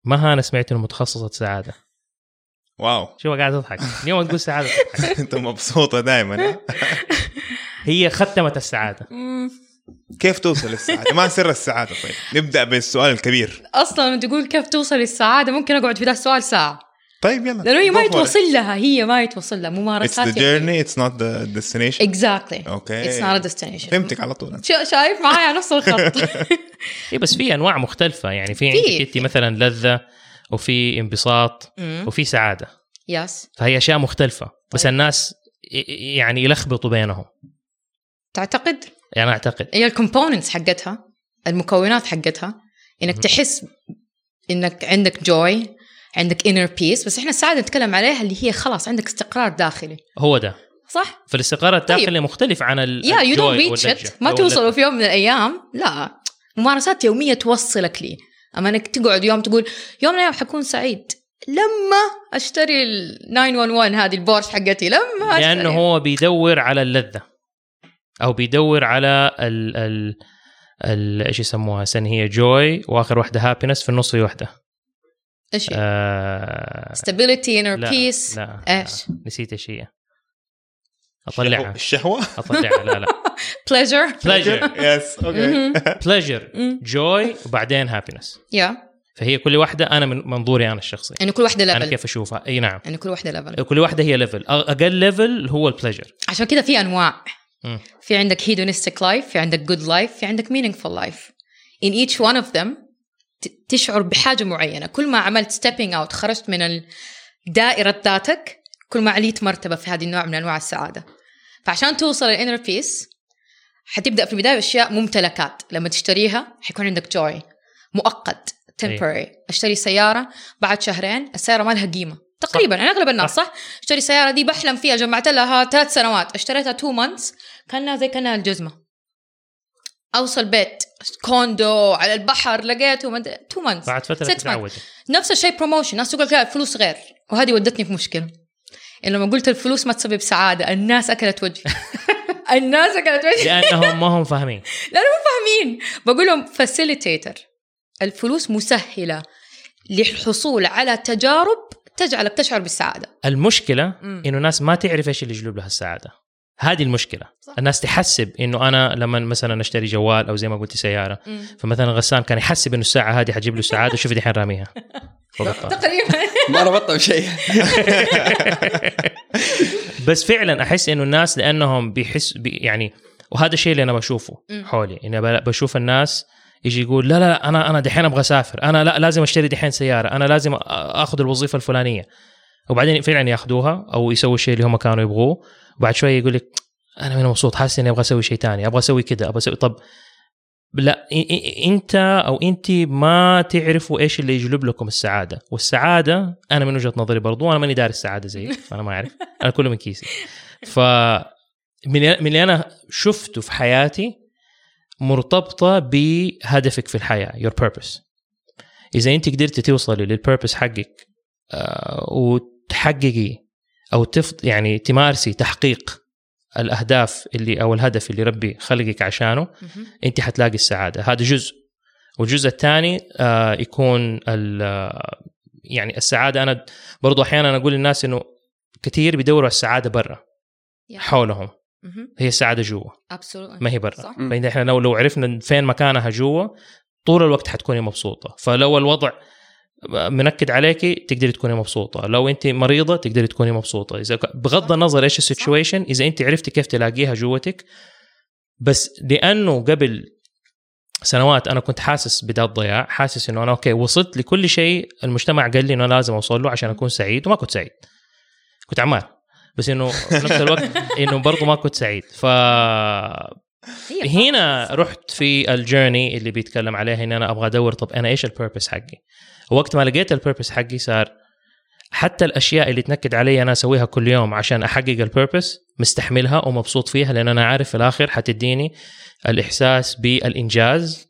ما أنا سمعت إنه متخصصة سعادة. واو شو قاعد أضحك اليوم تقول سعادة. أنت مبسوطة دائما. هي ختمت السعادة. كيف توصل للسعادة؟ ما سر السعادة؟ طيب نبدأ بالسؤال الكبير. أصلا لما تقول كيف توصل للسعادة ممكن أقعد في ذا السؤال ساعة. طيب يلا. لأنه هي ما يتوصل لها، هي ما يتوصل لها ممارسات. It's the journey, it's not the destination. Exactly. Okay. It's not a destination. فهمتك على طول. شايف معايا نفس الخط. إيه بس في أنواع مختلفة يعني في عندك أنت مثلا لذة وفي انبساط وفي سعادة. يس. فهي أشياء مختلفة. بس الناس يعني يلخبطوا بينهم. تعتقد؟ يعني أعتقد. هي الكومبوننتس حقتها، المكونات حقتها، إنك تحس إنك عندك joy، عندك inner peace. بس إحنا السعادة نتكلم عليها اللي هي خلاص عندك استقرار داخلي. هو ده. صح. فالاستقرار الداخلي مختلف عن you don't reach it. ما توصلوا في يوم من الأيام. لا، ممارسات يومية توصلك لي. أما إنك تقعد يوم تقول يوم من الأيام حكون سعيد لما أشتري 911 هذه البورش حقتي، لما أشتري. لأنه هو بيدور على اللذة أو بيدور على إيش يسموها سن هي joy وآخر واحدة happiness في النص في واحدة إيش stability inner peace. لا إيش نسيت إيش هي. أطلعها الشهوة. أطلعها لا pleasure yes okay pleasure joy وبعدين happiness. فهي كل واحدة أنا من منظوري أنا الشخصي يعني كل واحدة level. أنا كيف أشوفها. أي نعم يعني كل واحدة level. كل واحدة هي level. أقل level هو البليجر. عشان كده في أنواع. في عندك hedonistic life، في عندك good life، في عندك meaningful life. In each one of them تشعر بحاجة معينة. كل ما عملت stepping out خرجت من دائرة ذاتك كل ما عليت مرتبة في هذه النوع من أنواع السعادة. فعشان توصل للinner peace حتبدأ في البداية بأشياء ممتلكات. لما تشتريها حيكون عندك joy مؤقت temporary. أشتري سيارة بعد شهرين السيارة ما لها قيمة تقريبا. يعني أغلب الناس صح اشتري السيارة دي بحلم فيها، جمعت لها 3 سنوات، اشتريتها 2 months كأنها زي كأنها الجزمة. أوصل بيت كوندو على البحر لقيته 2 months بعد فترة تتعود. نفس الشيء بروموشن. الناس تقول لا الفلوس غير، وهذه ودتني في مشكلة. إن لما قلت الفلوس ما تسبب سعادة الناس أكلت وجهي. الناس أكلت وجهي لأنهم ما هم فاهمين. لا مو فاهمين. بقول لهم facilitator. الفلوس مسهلة للحصول على تجارب تجعلك تشعر بالسعادة. المشكلة إنه الناس ما تعرف إيش اللي يجلب لها السعادة. هذه المشكلة. صح. الناس تحسب إنه أنا لما مثلا أشتري جوال أو زي ما قلت سيارة فمثلا غسان كان يحسب إنه الساعة هذه حتجيب له السعادة وشوف دحين راميها تقريبا ما ربطوا شيء. بس فعلا أحس إنه الناس لأنهم يعني وهذا الشيء اللي أنا بشوفه حولي. إني بشوف الناس يجي يقول لا أنا دحين أبغى أسافر، أنا لا لازم أشتري دحين سيارة، أنا لازم أخذ الوظيفة الفلانية، وبعدين فعلا ياخذوها أو يسوي الشيء اللي هم كانوا يبغوه، وبعد شوية يقول لك أنا من مبسوط حاسس إني أبغى أسوي شيء تاني، أبغى أسوي كده، أبغى أسوي. طب لا أنت أو أنت ما تعرفوا إيش اللي يجلب لكم السعادة. والسعادة أنا من وجهة نظري برضو أنا ماني داري السعادة زيك، فأنا ما أعرف، أنا كله من كيسي. من اللي أنا شفته في حياتي مرتبطة بهدفك في الحياة your purpose. إذا أنت قدرت توصلي للpurpose حقك وتحققي أو يعني تمارسي تحقيق الأهداف اللي أو الهدف اللي ربي خلقك عشانه، أنت حتلاقي السعادة. هذا جزء. والجزء الثاني يكون يعني السعادة. أنا برضو أحيانا أقول للناس إنه كثير بيدوروا السعادة برا حولهم، هي السعادة جوا ما هي برا. فإذا إحنا لو عرفنا فين مكانها جوا طول الوقت حتكوني مبسوطة. فلو الوضع منكد عليكي تقدري تكوني مبسوطة، لو أنت مريضة تقدري تكوني مبسوطة. إذا بغض النظر إيش السيتويشن، إذا أنت عرفتي كيف تلاقيها جوتك. بس لأنه قبل سنوات أنا كنت حاسس بدا الضياع، حاسس إنه أنا أوكي وصلت لكل شيء المجتمع قال لي إنه لازم أوصل له عشان أكون سعيد، وما كنت سعيد، كنت عمال. بس إنه في نفس الوقت إنه برضو ما كنت سعيد. هنا رحت في الجيرني اللي بيتكلم عليها إن أنا أبغى أدور طب أنا إيش البيربس حقي. وقت ما لقيت البيربس حقي صار حتى الأشياء اللي تنكد علي أنا أسويها كل يوم عشان أحقق البيربس مستحملها ومبسوط فيها، لأن أنا عارف في الآخر حتديني الإحساس بالإنجاز،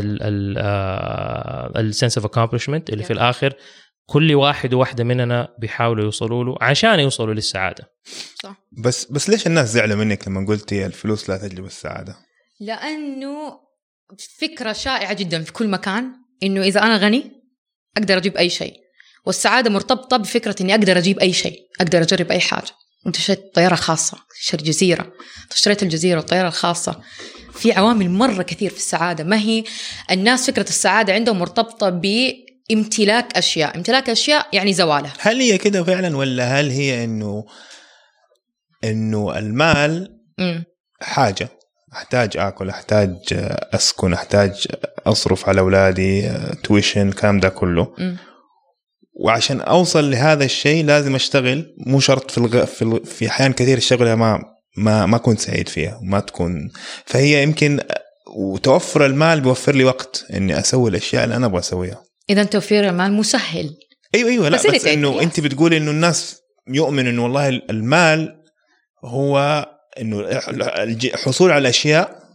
السنس اوف accomplishment اللي في الآخر كل واحد وواحدة مننا بيحاولوا يوصلوا له عشان يوصلوا للسعادة. صح. بس ليش الناس زعلوا منك لما قلتي الفلوس لا تجلب السعادة؟ لأنه فكرة شائعة جدا في كل مكان إنه إذا أنا غني أقدر أجيب أي شيء، والسعادة مرتبطة بفكرة إني أقدر أجيب أي شيء، أقدر أجرب أي حاجة. أنت اشتريت طيارة خاصة، اشتريت جزيرة، اشتريت الجزيرة والطيارة الخاصة. في عوامل مرة كثير في السعادة. ما هي الناس فكرة السعادة عندهم مرتبطة بامتلاك أشياء، امتلاك أشياء يعني زوالها. هل هي كده فعلا، ولا هل هي إنه المال حاجة، أحتاج أكل، أحتاج أسكن، أحتاج أصرف على أولادي، تويشن، كام ده كله، وعشان أوصل لهذا الشيء لازم أشتغل. مو شرط في أحيان كثير الشغلة ما كنت سعيد فيها وما تكون، فهي يمكن وتوفر المال بيوفر لي وقت إني أسوي الأشياء اللي أنا أبغى أسويها. إذا توفير المال مسهل. أيوة لا، بس إنه أنت بتقولي إنه الناس يؤمن إنه والله المال هو إنه الحصول على الأشياء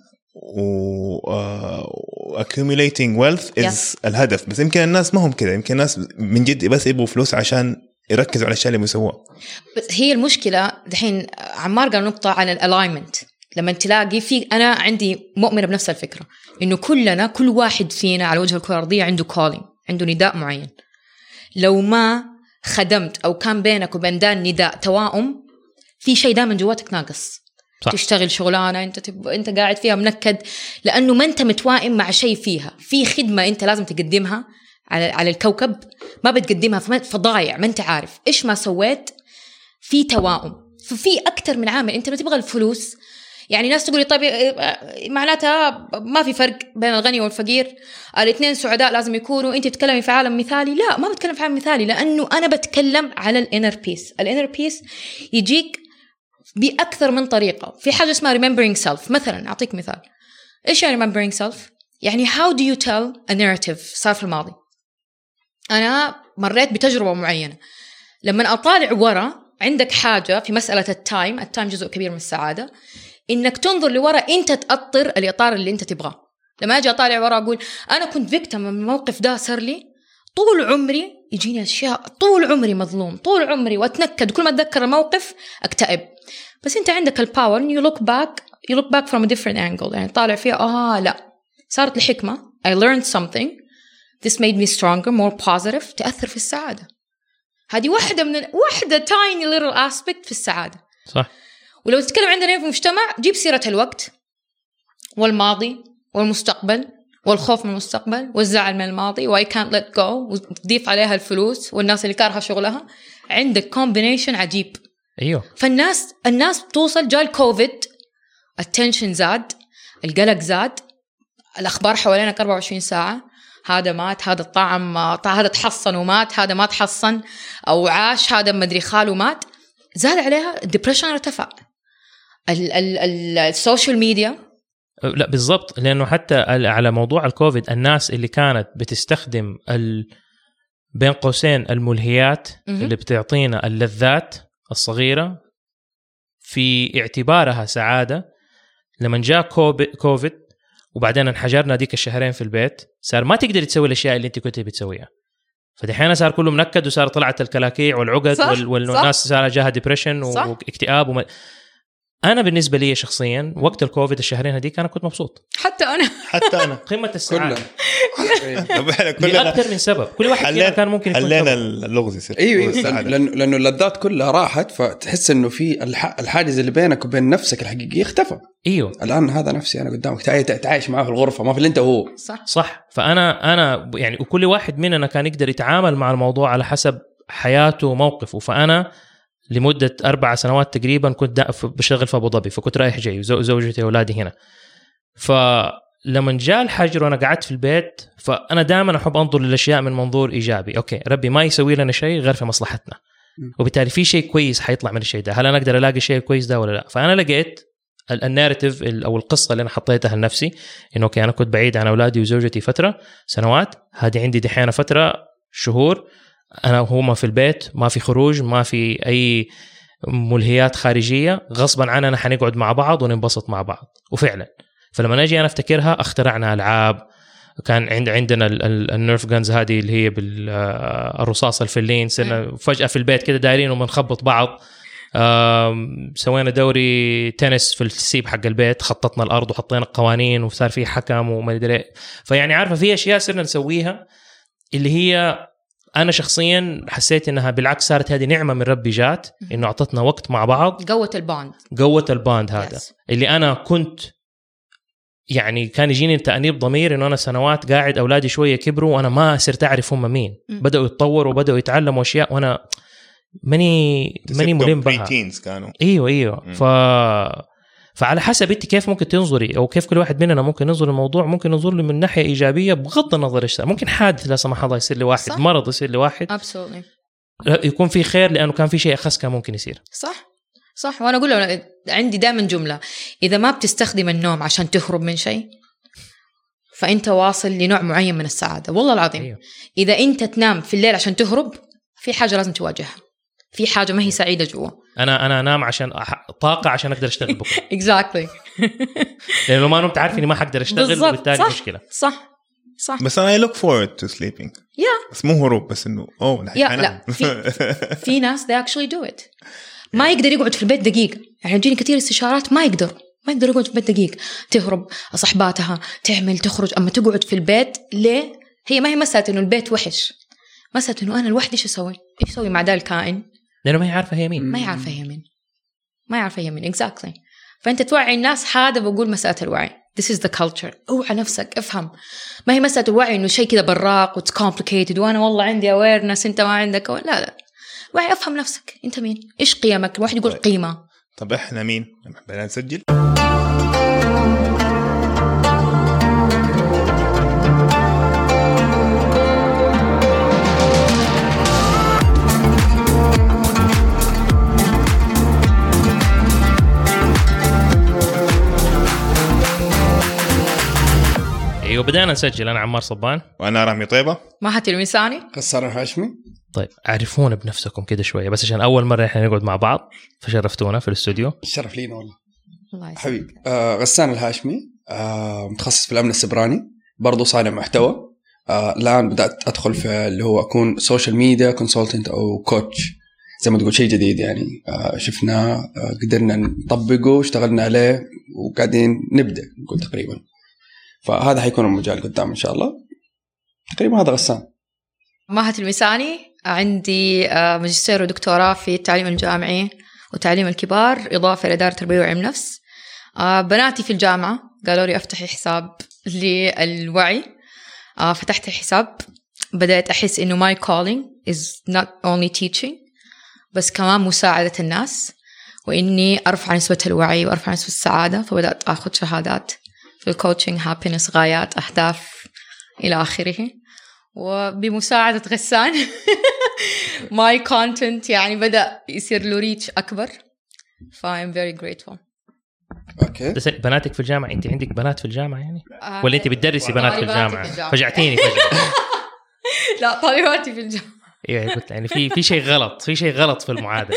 accumulating wealth is الهدف. بس يمكن الناس ما هم كده، يمكن الناس من جد بس يبغوا فلوس عشان يركزوا على الأشياء اللي بيسووها. بس هي المشكلة دحين عمار قال نقطة عن الألاينمنت. لما تلاقي أنا عندي مؤمنة بنفس الفكرة، إنه كل واحد فينا على وجه الكرة الأرضية عنده calling، عنده نداء معين. لو ما خدمت أو كان بينك وبين ده النداء توائم، في شيء دائما جواتك ناقص. صح. تشتغل شغلانة أنت قاعد فيها منكد، لأنه ما أنت متوائم مع شيء فيها. في خدمة أنت لازم تقدمها على الكوكب، ما بتقدمها فضايع، ما أنت عارف إيش ما سويت. في توائم، ففي أكتر من عامل. أنت ما تبغى الفلوس، يعني ناس تقولي طيب معناتها ما في فرق بين الغني والفقير، الاثنين سعداء لازم يكونوا. أنت تتكلمي في عالم مثالي. لا، ما بتكلم في عالم مثالي، لأنه أنا بتكلم على الانر بيس. الانر بيس يجيك بأكثر من طريقة. في حاجة اسمها remembering self. مثلا أعطيك مثال. إيش يعني remembering self؟ يعني how do you tell a narrative صار في الماضي. أنا مريت بتجربة معينة، لما أطالع ورا عندك حاجة في مسألة التايم جزء كبير من السعادة، إنك تنظر لورا أنت تأطر الإطار اللي أنت تبغاه. لما أجي أطالع ورا أقول أنا كنت فيكتم من الموقف ده، صار لي طول عمري يجيني أشياء، طول عمري مظلوم، طول عمري وأتنكد، كل ما أتذكر الموقف أكتئب. بس أنت عندك الباور you look back from a different angle، يعني طالع فيها لا، صارت لي حكمة، I learned something, this made me stronger, more positive، تأثر في السعادة. هذه واحدة tiny little aspect في السعادة. صح. ولو تتكلم عندنا في المجتمع، جيب سيرة الوقت والماضي والمستقبل والخوف من المستقبل والزعل من الماضي و I can't let go، وتضيف عليها الفلوس والناس اللي كارهة شغلها، عندك combination عجيب. أيوه. فالناس بتوصل، جاء الكوفيد، التنشن زاد، القلق زاد، الأخبار حوالينا 24 ساعة، هذا مات، هذا الطعم، هذا تحصن ومات، هذا ما تحصن أو عاش، هذا مدري خاله مات، زاد عليها الديبريشن ارتفع. السوشيال ميديا لا بالضبط، لأنه حتى على موضوع الكوفيد الناس اللي كانت بتستخدم بين قوسين الملهيات اللي بتعطينا اللذات الصغيرة في اعتبارها سعادة، لما جاء كوفيد وبعدين انحجرنا ديك الشهرين في البيت، صار ما تقدر تسوي الأشياء اللي انت كنت بتسويها. فدحين صار كله منكد، وصار طلعت الكلاكيع والعقد والناس صار جاها ديبريشن واكتئاب أنا بالنسبة لي شخصيا وقت الكوفيد الشهرين هذيك أنا كنت مبسوط. حتى أنا قمة السعادة كلنا أكثر من سبب. كل واحد فينا كان ممكن يكون حلينا اللغز يصير. أيوة لأنه اللذات كلها راحت، فتحس إنه في الحاجز اللي بينك وبين نفسك الحقيقي اختفى. أيوه الآن هذا نفسي أنا قدامك تعايش معه في الغرفة، ما في اللي أنت وهو. صح. فأنا يعني وكل واحد مننا كان يقدر يتعامل مع الموضوع على حسب حياته وموقفه. فأنا لمدة 4 سنوات تقريبا كنت بشتغل في أبو ظبي، فكنت رايح جاي وزوجتي وأولادي هنا. فلما جاء الحجر وأنا قعدت في البيت، فأنا دائما أحب أنظر للأشياء من منظور إيجابي. أوكي، ربي ما يسوي لنا شيء غير في مصلحتنا، وبالتالي في شيء كويس حيطلع من الشيء ده. هل أنا أقدر ألاقي شيء كويس ده ولا لا؟ فأنا لقيت الناريتيف أو القصة اللي أنا حطيتها لنفسي، إنه أوكي أنا كنت بعيد عن أولادي وزوجتي فترة سنوات، هذه عندي دحين فترة شهور أنا وهما في البيت، ما في خروج، ما في أي ملهيات خارجية، غصبا عننا حنقعد مع بعض وننبسط مع بعض. وفعلا فلما نجي أنا أفتكرها، اخترعنا ألعاب، كان عندنا النيرف جانز هذه اللي هي بالرصاص الفلين، سنة فجأة في البيت كده دايرين ومنخبط بعض. سوينا دوري تنس في السيب حق البيت، خططنا الأرض وحطينا قوانين وصار فيه حكم وما أدري. فيعني عارفة في أشياء صرنا نسويها اللي هي انا شخصيا حسيت انها بالعكس صارت هذه نعمه من ربي جات انه اعطتنا وقت مع بعض، قوه الباند هذا اللي انا كنت يعني كان يجيني تأنيب ضمير انه انا سنوات قاعد اولادي شويه كبروا وانا ما صرت اعرف هم مين، بداوا يتطوروا وبداوا يتعلموا اشياء وانا ماني ملم بها. كانوا ايوه فعلى حسب انت كيف ممكن تنظري او كيف كل واحد مننا ممكن ينظر الموضوع. ممكن ننظر له من ناحيه ايجابيه بغض النظر ايش ممكن حادث لا سمح الله يصير لواحد، صح. مرض يصير لواحد يكون في خير لانه كان في شيء اخس كان ممكن يصير. صح. وانا اقول له عندي دائما جمله، اذا ما بتستخدم النوم عشان تهرب من شيء فانت واصل لنوع معين من السعاده. والله العظيم أيوه. اذا انت تنام في الليل عشان تهرب في حاجه لازم تواجهها، في حاجه ما هي سعيده جوا. انا انام عشان طاقه عشان اقدر اشتغل بكره. اكزاكتلي لانه لو ما نمت عارف اني ما حقدر اشتغل وبالتالي مشكله. صح. بس انا I look forward to sleeping. بس مو هروب، بس انه لا في ناس they actually do it. ما يقدر يقعد في البيت دقيقه. يعني يجيني كثير استشارات ما يقدر يقعد في البيت دقيقه، تهرب صحباتها تعمل تخرج، اما تقعد في البيت ليه؟ هي ما هي مسألة انه البيت وحش، مسألة انه انا لوحدي ايش اسوي مع ذا الكائن، لانه ما هي عارفه هي مين. ما هي عارفه هي مين exactly. فانت توعي الناس. هذا بقول مسألة الوعي. This is the culture. اوعى نفسك، افهم. ما هي مسألة الوعي انه شيء كذا براق وتس complicated وانا والله عندي awareness انت ما عندك. لا وعي، افهم نفسك انت مين، ايش قيمك. الواحد يقول قيمة. طب احنا مين؟ بدنا نسجل. وبدأنا نسجل. أنا عمار صبان، وأنا رامي طيبة، ماهت الميساني، غسان الهاشمي. طيب عرفونا بنفسكم كده شوية بس عشان أول مرة إحنا نقعد مع بعض فشرفتونا في الاستوديو. الشرف لينا والله حبيبي. غسان الهاشمي، متخصص في الأمن السبراني، برضو صانع محتوى. الآن بدأت أدخل في اللي هو أكون سوشيال ميديا كونسلتنت أو كوتش زي ما تقول، شيء جديد يعني. شفنا قدرنا نطبقه واشتغلنا عليه وقاعدين نبدأ نقول تقريبا. فهذا حيكون المجال قدام إن شاء الله. تقريبا هذا غسان. ماهت الميساني، عندي ماجستير ودكتوراه في التعليم الجامعي وتعليم الكبار، إضافة لإدارة تربية وعلم نفس. بناتي في الجامعة قالوا لي أفتحي حساب للوعي. فتحت الحساب، بدأت أحس إنه my calling is not only teaching بس كمان مساعدة الناس، وإني أرفع نسبة الوعي وأرفع نسبة السعادة. فبدأت أخذ شهادات في الكوتشنج، هابينس، غايات، أهداف إلى آخره. وبمساعدة غسان my content يعني بدأ يصير له ريتش أكبر. I'm very grateful. أوكي. بس بناتك في الجامعة، أنت عندك بنات في الجامعة يعني؟ ولا أنت بتدرسي بنات في الجامعة؟ فجعتيني فجأة. لا، طالباتي في الجامعة. ايه قلت يعني في شيء غلط، في شيء غلط في المعادله.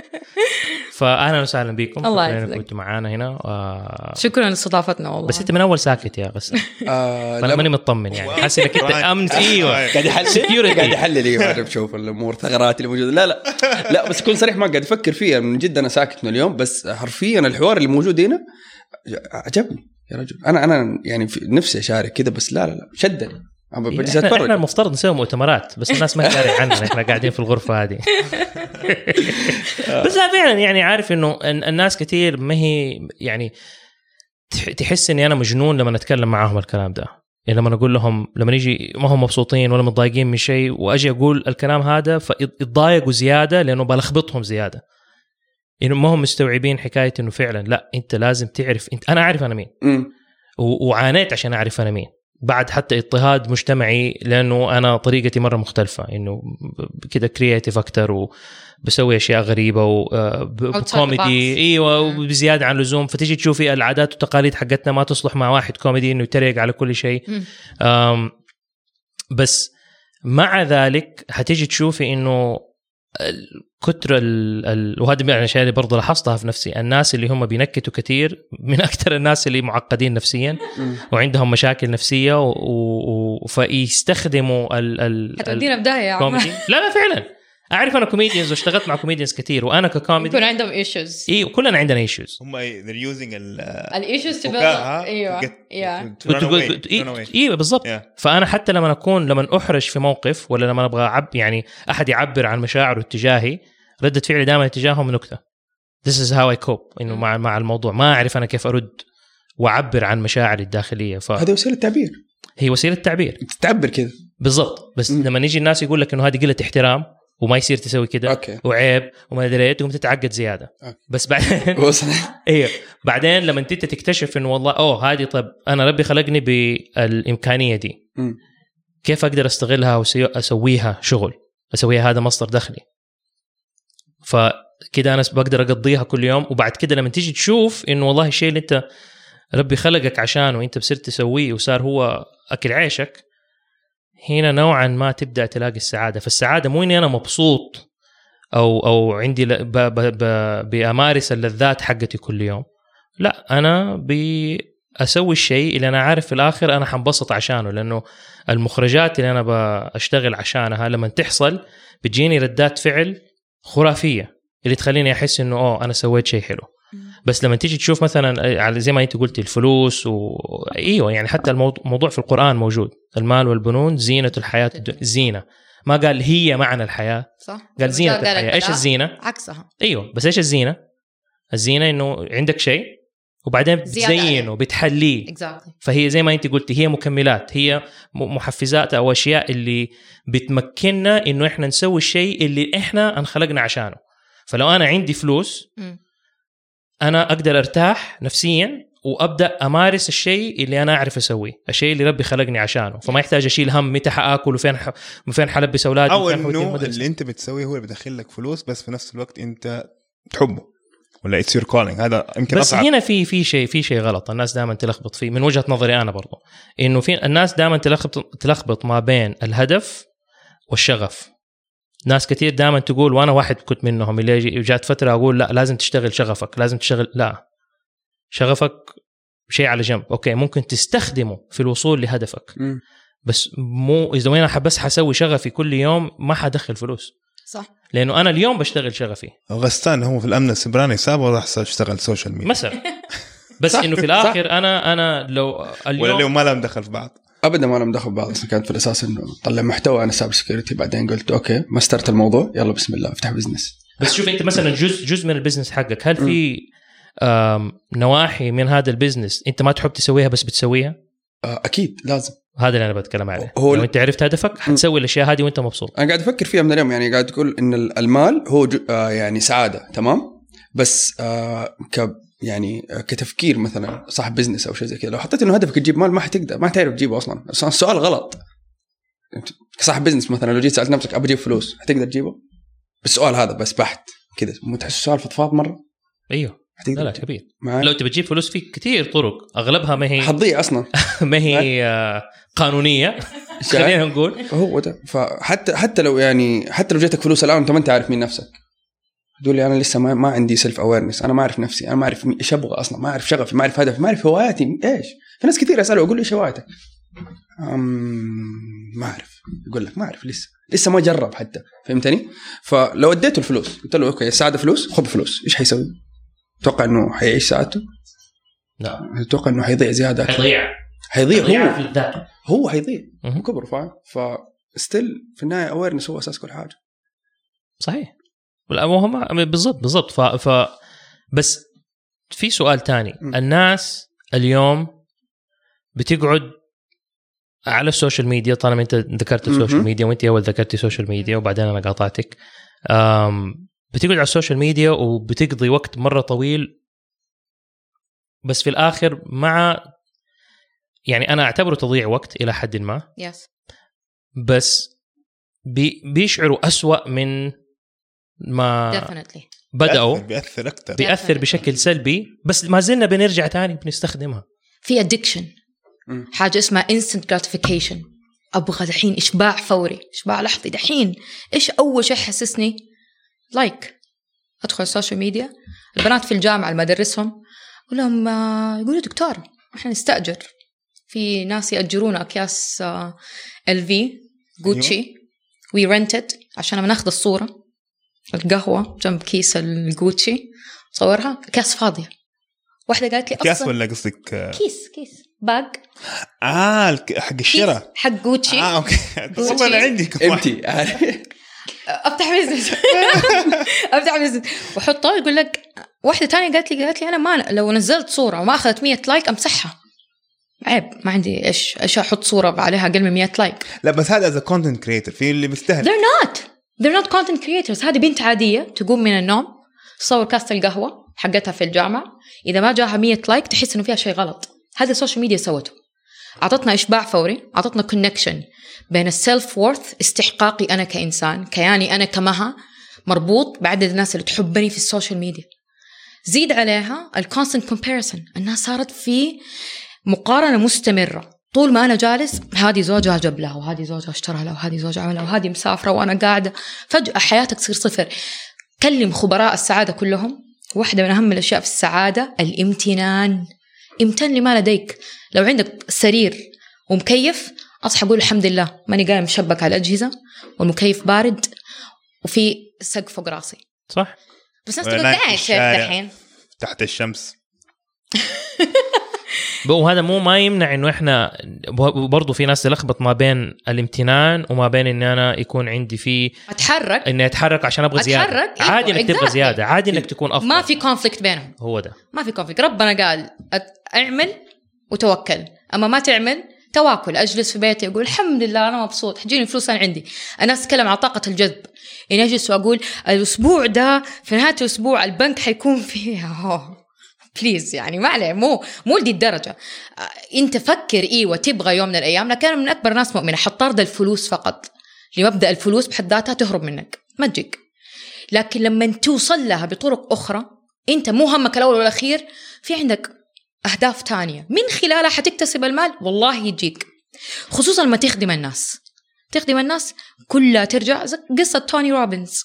فاهلا وسهلا بكم، الله كنتوا معانا هنا. شكرا لاستضافتنا والله. بس انت من اول ساكت يا غسان. انا ماني مطمن يعني، حاسس انك انت امن. ايوه قاعد يحلل ما اعرف شوف الامور ثغرات اللي موجوده. لا بس كل صريح ما قاعد افكر فيها من جد. انا ساكت من اليوم بس حرفيا الحوار اللي موجود هنا عجبني يا رجل. انا يعني نفسي اشارك كذا بس لا شدني. احنا المفترض نسوي مؤتمرات بس الناس ما تعرف عننا، احنا قاعدين في الغرفه هذه. بس فعلا يعني عارف انه الناس كثير ما هي يعني تحس اني انا مجنون لما نتكلم معاهم الكلام ده. يعني لما نقول لهم، لما نيجي ما هم مبسوطين ولا متضايقين من شيء واجي اقول الكلام هذا فيتضايقوا زياده لانه بلخبطهم زياده. انه ما هم مستوعبين حكايه انه فعلا لا، انت لازم تعرف. انا عارف انا مين وعانيت عشان اعرف انا مين، بعد حتى اضطهاد مجتمعي، لأنه أنا طريقتي مرة مختلفة، إنه كده كرياتيف أكتر وبسوي أشياء غريبة وكوميدي. أيوة، وبزيادة عن اللزوم. فتيجي تشوفي العادات والتقاليد حقتنا ما تصلح مع واحد كوميدي إنه يتريق على كل شيء. بس مع ذلك هتيجي تشوفي إنه كتر وهذا من الاشياء اللي برضه لاحظتها في نفسي، الناس اللي هم بينكتوا كتير من اكثر الناس اللي معقدين نفسيا وعندهم مشاكل نفسيه فيستخدموا هتودينا بدايه يا عم. لا فعلا اعرف انا كوميديانز واشتغلت مع كوميديانز كثير وانا ككوميدي يكون عندهم ايشوز. ايوه كلنا عندنا ايشوز. هم they're using الايشوز ايوه ايوه بالضبط. فانا حتى لما احرج في موقف ولا لما ابغى يعني احد يعبر عن مشاعره اتجاهي، ردة فعلي دائما اتجاههم نكته. This is how I cope انه مع الموضوع. ما اعرف انا كيف ارد واعبر عن مشاعري الداخليه. هذه وسيله تعبير. هي وسيله تعبير، تعبر كذا بالضبط. بس لما نيجي الناس يقول لك انه هذه قله احترام وما يصير تسوي كده وعيب وما ادري ايه، تقوم تتعقد زياده. بس بعدين ايوه بعدين لما انت تكتشف انه والله هذه طب انا ربي خلقني بالامكانيه دي، كيف اقدر استغلها واسويها شغل، اسويها هذا مصدر دخلي. فكده انا بقدر اقضيها كل يوم. وبعد كده لما تيجي تشوف انه والله الشيء اللي انت ربي خلقك عشانه وانت بصرت تسويه وصار هو اكل عيشك، هنا نوعا ما تبدأ تلاقي السعادة. فالسعادة مو إني أنا مبسوط أو عندي بأمارس اللذات حقتي كل يوم، لا، أنا بأسوي الشيء اللي أنا عارف في الآخر أنا حنبسط عشانه، لأنه المخرجات اللي أنا بأشتغل عشانها لما تحصل بتجيني ردات فعل خرافية اللي تخليني أحس إنه أنا سويت شيء حلو. بس لما تيجي تشوف مثلا على زي ما انت قلتي الفلوس ايوه يعني حتى الموضوع في القرآن موجود، المال والبنون زينة الحياة زينة، ما قال هي معنى الحياة، صح؟ قال زينة الحياة. ايش الزينة؟ عكسها. ايوه بس ايش الزينة؟ الزينة انه عندك شيء وبعدين بتزينه بتحليه. فهي زي ما انت قلتي هي مكملات، هي محفزات او اشياء اللي بتمكننا انه احنا نسوي الشيء اللي احنا انخلقنا عشانه. فلو انا عندي فلوس أنا أقدر أرتاح نفسياً وأبدأ أمارس الشيء اللي أنا أعرف أسويه، الشيء اللي ربي خلقني عشانه. فما يحتاج أشيل هم متى حأكل وفين حلبس أولادي، أو إنه اللي أنت بتسويه هو اللي بدخل لك فلوس بس في نفس الوقت أنت تحبه ولا it's your calling. هذا يمكن بس أصعب. هنا في شيء غلط الناس دائما تلخبط فيه من وجهة نظري أنا برضو، إنه في الناس دائما تلخبط ما بين الهدف والشغف. ناس كتير دائما تقول، وانا واحد كنت منهم اللي جات فتره اقول لا لازم تشتغل شغفك، لازم تشتغل. لا، شغفك شيء على جنب، اوكي ممكن تستخدمه في الوصول لهدفك بس مو اذا وين بس حسوي شغفي كل يوم ما حدخل فلوس. صح، لانه انا اليوم بشتغل شغفي. غستان هو في الامن السبراني سابه راح اشتغل سوشيال ميديا مثلا بس انه في الاخر انا لو اليوم ولا ما لهم دخل في بعض ابدا، ما لهم دخل ببعض. كانت في الاساس انه طلع محتوى انا سايبر سكيورتي، بعدين قلت اوكي ما استرت الموضوع، يلا بسم الله افتح بزنس. بس شوف انت مثلا جزء من البزنس حقك، هل في نواحي من هذا البزنس انت ما تحب تسويها بس بتسويها؟ اكيد لازم. هذا اللي انا بتكلم عليه. لو انت عرفت هدفك حتسوي الاشياء هذه وانت مبسوط. انا قاعد افكر فيها من اليوم، يعني قاعد تقول ان المال هو يعني سعاده، تمام، بس يعني كتفكير مثلا صاحب بزنس او شيء زي كذا، لو حطيت انه هدفك تجيب مال ما حتقدر، ما تعرف تجيبه اصلا. السؤال غلط. صاحب بزنس مثلا لو جيت سالت نفسك ابى اجيب فلوس حتقدر تجيبه؟ بالسؤال هذا بس بحت كذا، متحس السؤال فضفاض مره. ايوه لا كبير. لو تبي تجيب فلوس في كثير طرق، اغلبها ما هي حتضيع اصلا ما هي قانونيه خلينا نقول. هو ده. فحتى لو يعني حتى لو جاتك فلوس الان انت ما انت عارف مين نفسك، تقول لي انا لسه ما عندي سيلف اويرنس، انا ما اعرف نفسي، انا ما اعرف ايش ابغى اصلا، ما اعرف شغفي، ما اعرف هدفي، ما اعرف هواياتي ايش. في ناس كثير اساله اقول له ايش هوايتك، ما اعرف، يقول لك ما اعرف، لسه ما جرب حتى، فهمتني؟ فلو اديته الفلوس قلت له اوكي السعاده فلوس، خذ فلوس، ايش حيسوي؟ تتوقع انه حيعيش سعادته؟ لا. تتوقع انه حيضيع زياده؟ حيضيع هو حيضيع كبر. فستيل في النهايه اويرنس هو اساس كل حاجه. صحيح. بالضبط. بس في سؤال تاني. الناس اليوم بتقعد على السوشيال ميديا، طالما انت ذكرت السوشيال ميديا وانت اول ذكرتي السوشيال ميديا وبعدين انا قاطعتك، بتقعد على السوشيال ميديا وبتقضي وقت مرة طويل، بس في الآخر يعني أنا أعتبره تضييع وقت إلى حد ما. بس بيشعروا أسوأ من ما بدأوا. بيأثر بشكل سلبي، بس ما زلنا بنرجع تاني بنستخدمها. في addiction، حاجة اسمها instant gratification. أبغى دحين إشباع فوري، إشباع لحظي دحين. إيش أول شيء حسسني؟ أدخل السوشيال ميديا، البنات في الجامعة المدرسهم ولهم يقولوا دكتور إحنا نستأجر، في ناس يأجرونا أكياس LV غوتشي وي رنتد عشان ما ناخذ الصورة القهوة جنب كيس الجوتشي، صورها كاس فاضية. واحدة قالت لي كاس ولا قصدك كيس باج حق الشراء حق جوتشي. اوكي والله عندي امتي افتح بزنس وحطه. يقول لك واحدة تانية قالت لي انا ما لو نزلت صورة وما اخذت 100 لايك امسحها، عيب، ما عندي ايش احط صورة عليها اقل من 100 لايك. لا بس هذا از كونتنت كريتور، في اللي مستهل they're not content creators. هذه بنت عادية تقوم من النوم تصور كاسة القهوة حقتها في الجامعة، إذا ما جاها 100 لايك تحس إنه فيها شيء غلط. هذا السوشيال ميديا سوته، أعطتنا إشباع فوري، أعطتنا كونكشن بين السيلف وورث، استحقاقي أنا كإنسان، كياني أنا كمها مربوط بعدد الناس اللي تحبني في السوشيال ميديا. زيد عليها الكونستنت كومباريسون، الناس صارت في مقارنة مستمرة طول ما أنا جالس، هذه زوجها جاب لها، وهذه زوجها اشترى لها، وهذه زوجها عملها، وهذه مسافرة وأنا قاعدة. فجأة حياتك تصير صفر. كلم خبراء السعادة كلهم، واحدة من أهم الأشياء في السعادة الامتنان. امتن لما لديك. لو عندك سرير ومكيف، أصحى أقول الحمد لله ماني قايم مشبك على الأجهزة والمكيف بارد وفي سقف فوق راسي. صح. بس ناس تقول داعش الحين تحت الشمس. وهذا ما يمنع انه احنا برضو في ناس تلخبط ما بين الامتنان وما بين ان انا يكون عندي فيه اني اتحرك عشان ابغى زياده. عادي انك تبغى زياده، عادي انك تكون افضل، ما في كونفليكت بينهم. هو ده ما في كونفليكت. ربنا قال اعمل وتوكل، اما ما تعمل تواكل. اجلس في بيتي اقول الحمد لله انا مبسوط، حجيني فلوس انا عندي. الناس تتكلم عن طاقه الجذب، اني اجلس واقول الاسبوع ده في نهايه الاسبوع البنك حيكون فيها بليز، يعني ما عليه، مو دي الدرجة. انت فكر ايوه تبغى يوم من الايام، لكن من اكبر ناس مؤمنة حطارد الفلوس فقط، لمبدأ الفلوس بحد ذاتها تهرب منك ما تجيك. لكن لما توصل لها بطرق اخرى، انت مو همك الاول والاخير، في عندك اهداف تانية من خلالها حتكتسب المال، والله يجيك. خصوصا لما تخدم الناس كلها ترجع قصة توني روبنز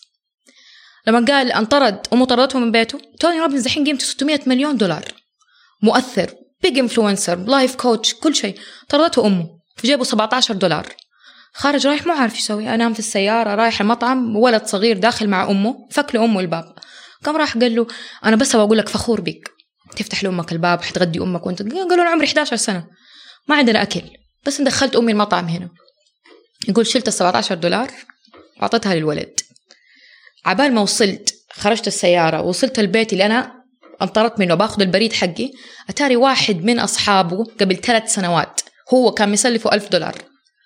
لما قال انطرد أمه طردته من بيته. توني روبنز الحين قيمته $600 مليون، مؤثر، بيج انفلونسر، لايف كوتش، كل شيء. طردته أمه، في جيبه $17. خارج رايح مو عارف يسوي، أنام في السيارة، رايح المطعم، ولد صغير داخل مع أمه، فك له أمه الباب. قام راح قال له أنا بس أقول لك فخور بك، تفتح لأمك الباب حتغدي أمك وأنت. قالوا أنا عمري 11 سنة ما عندنا أكل، بس دخلت أمي المطعم هنا. يقول شلت $17 وعطيتها للولد. عبال ما وصلت، خرجت السيارة وصلت البيت اللي أنا انطرت منه باخذ البريد حقي، أتاري واحد من أصحابه قبل 3 سنوات هو كان مسلفه $1000.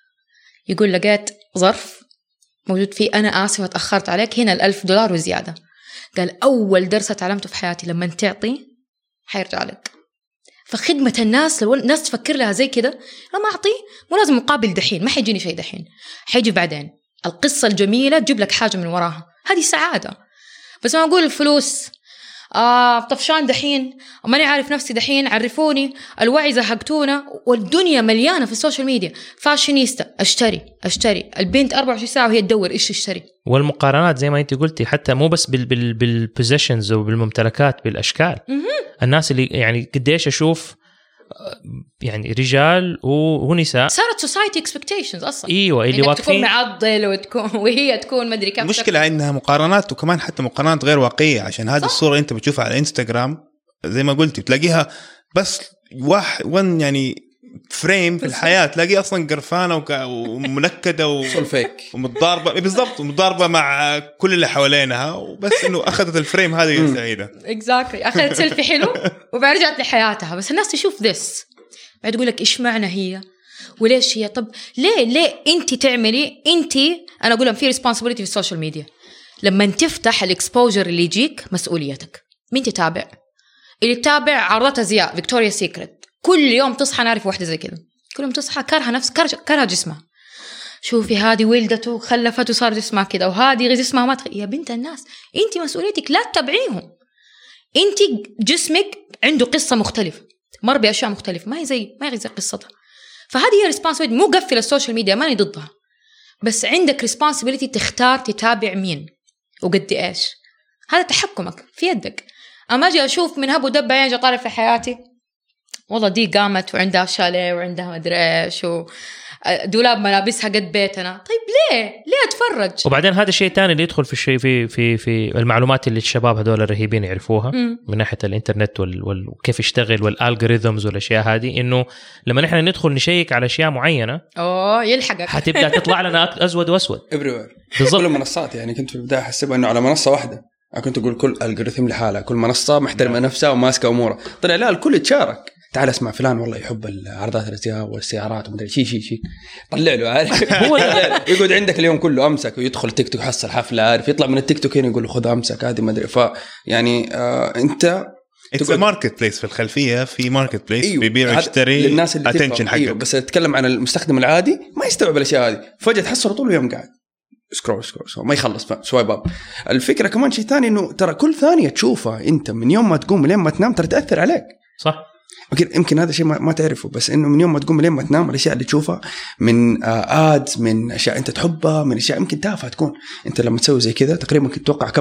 يقول لقيت ظرف موجود فيه أنا آسف اتأخرت عليك، هنا $1000 وزيادة. قال أول درس تعلمته في حياتي لما تعطي حيرجع لك. فخدمة الناس، لو الناس تفكر لها زي كده، لما أعطي مو لازم مقابل دحين، ما حيجيني شيء دحين، حيجي بعدين. القصة الجميلة تجيب لك حاجة من وراها، هذه سعادة. بس ما أقول الفلوس طفشان دحين، ماني عارف نفسي دحين، عرفوني، الوعي زهقتونا، والدنيا مليانة في السوشيال ميديا. فاشينيستا، أشتري البنت 24 ساعة وهي تدور إيش تشتري. والمقارنات زي ما أنت قلتي، حتى مو بس بالبوزيشنز وبالممتلكات، بالأشكال. الناس اللي يعني قديش أشوف يعني رجال ونساء صارت society expectations أصلا. ايوه اللي واقفين تكون معضل وهي تكون مدري كم. المشكله انها مقارنات، وكمان حتى مقارنات غير واقعيه. عشان هذه الصوره اللي انت بتشوفها على الانستغرام زي ما قلتي بتلاقيها بس وان يعني فريم في الحياه، تلاقيه اصلا قرفانه ومنكده ومتضاربه بالضبط، ومتضاربه مع كل اللي حوالينها، وبس انه اخذت الفريم هذه سعيده. اكزاكتلي، اخذت سيلفي حلو وبعد رجعت لحياتها. بس الناس تشوف ذس بعد تقول لك ايش معنى هي وليش هي. طب ليه انت تعملي؟ انا اقول لهم في ريسبونسبيلتي في السوشيال ميديا. لما تفتح الاكسبوجر اللي يجيك مسؤوليتك. مين تتابع؟ اللي تتابع عرضتها زياء فيكتوريا سيكريت، كل يوم تصحى، نعرف واحدة زي كذا كل يوم تصحى كارها نفس كارها جسمها. شوفي هذه ولدته وخلفته وصار جسمها كذا، وهذه جسمها ما يا بنت الناس، انت مسؤوليتك لا تتابعيهم. انت جسمك عنده قصة مختلفة، مر بأشياء مختلفة، ما هي زي قصتها. فهذه هي ريسبونسبيلتي. مو قفل السوشيال ميديا، ماني ضدها، بس عندك ريسبونسبيلتي تختار تتابع مين وقد ايش. هذا تحكمك في يدك. اما اجي اشوف من هب ودب عين طالع في حياتي، والله دي قامت وعندها شاليه وعندها مدري ايش دولاب ملابسها قد بيتنا. طيب ليه أتفرج؟ وبعدين هذا الشيء الثاني اللي يدخل في الشيء في المعلومات اللي الشباب هذول الرهيبين يعرفوها من ناحية الإنترنت وكيف يشتغل والالغوريثمز والأشياء هذه، إنه لما نحن ندخل نشيك على أشياء معينة يلحقك حتبدأ تطلع لنا أسود وأسود بالضبط. كل المنصات يعني كنت في البداية أحسبها إنه على منصة واحدة، كنت أقول كل الجوريثم لحالها، كل منصة محترمة نفسها وماسكة أمورها. طلع لا، الكل يتشارك. تعال اسمع فلان والله يحب العرضات الأزياء والسيارات ومدري شيء طلع له عارف هو يقعد عندك اليوم كله أمسك ويدخل تيك توك يحصل حفلة، عارف يطلع من التيك توك هنا يقول له خذ أمسك هذه مدري. يعني أنت It's a marketplace في الخلفية، في marketplace بيبيع ويشتري للناس اللي attention حقك. بس أتكلم عن المستخدم العادي ما يستوعب الأشياء هذه، فجأة تحصل طول اليوم قاعد سكرول ما يخلص سوايب اب. الفكرة كمان شيء ثاني إنه ترى كل ثانية تشوفها أنت من يوم ما تقوم لين ما تنام ترى تأثر عليك. صح. يمكن هذا شيء ما تعرفه، بس إنه من يوم ما تقوم لين ما تنام الأشياء اللي تشوفها من آدز، من أشياء أنت تحبها، من أشياء يمكن تافهة تكون أنت لما تسوي زي كذا تقريبا ممكن تتوقع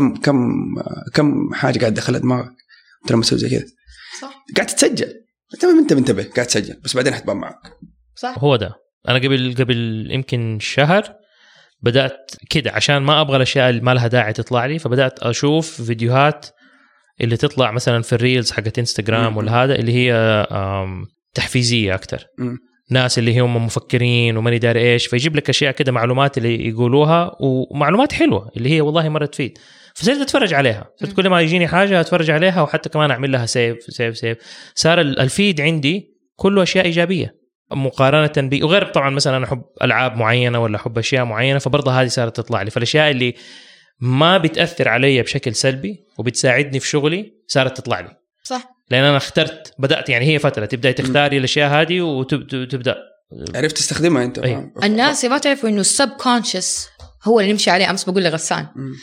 كم حاجة قاعد دخلت دماغك أنت لما تسوي زي كذا. صح. قاعد تسجل أنت منتبه قاعد تسجل، بس بعدين حتبان معك. صح. هو ده. أنا قبل يمكن شهر بدأت كده عشان ما أبغى الأشياء اللي ما لها داعي تطلع لي، فبدأت أشوف فيديوهات اللي تطلع مثلا في الريلز حقت انستغرام ولا هذا اللي هي تحفيزية أكتر. ناس اللي هم مفكرين وماني داري إيش، فيجيب لك أشياء كده معلومات اللي يقولوها ومعلومات حلوة اللي هي والله مرة تفيد، فصرت أتفرج عليها. صرت كل ما يجيني حاجة أتفرج عليها، وحتى كمان أعمل لها سيف. صار الفيد عندي كله أشياء إيجابية مقارنة بي. وغير طبعا مثلا أنا أحب ألعاب معينة ولا أحب أشياء معينة، فبرضه هذه صارت تطلع لي. فالأشياء اللي ما بتأثر علي بشكل سلبي وبتساعدني في شغلي صارت تطلع لي. صح. لأن أنا اخترت، بدأت يعني هي فترة تبدأ تختاري الأشياء هذه وتبدأ عرفت تستخدمها أنت. الناس ما تعرفوا إنه السب كونشس هو اللي نمشي عليه. أمس بقول لغسان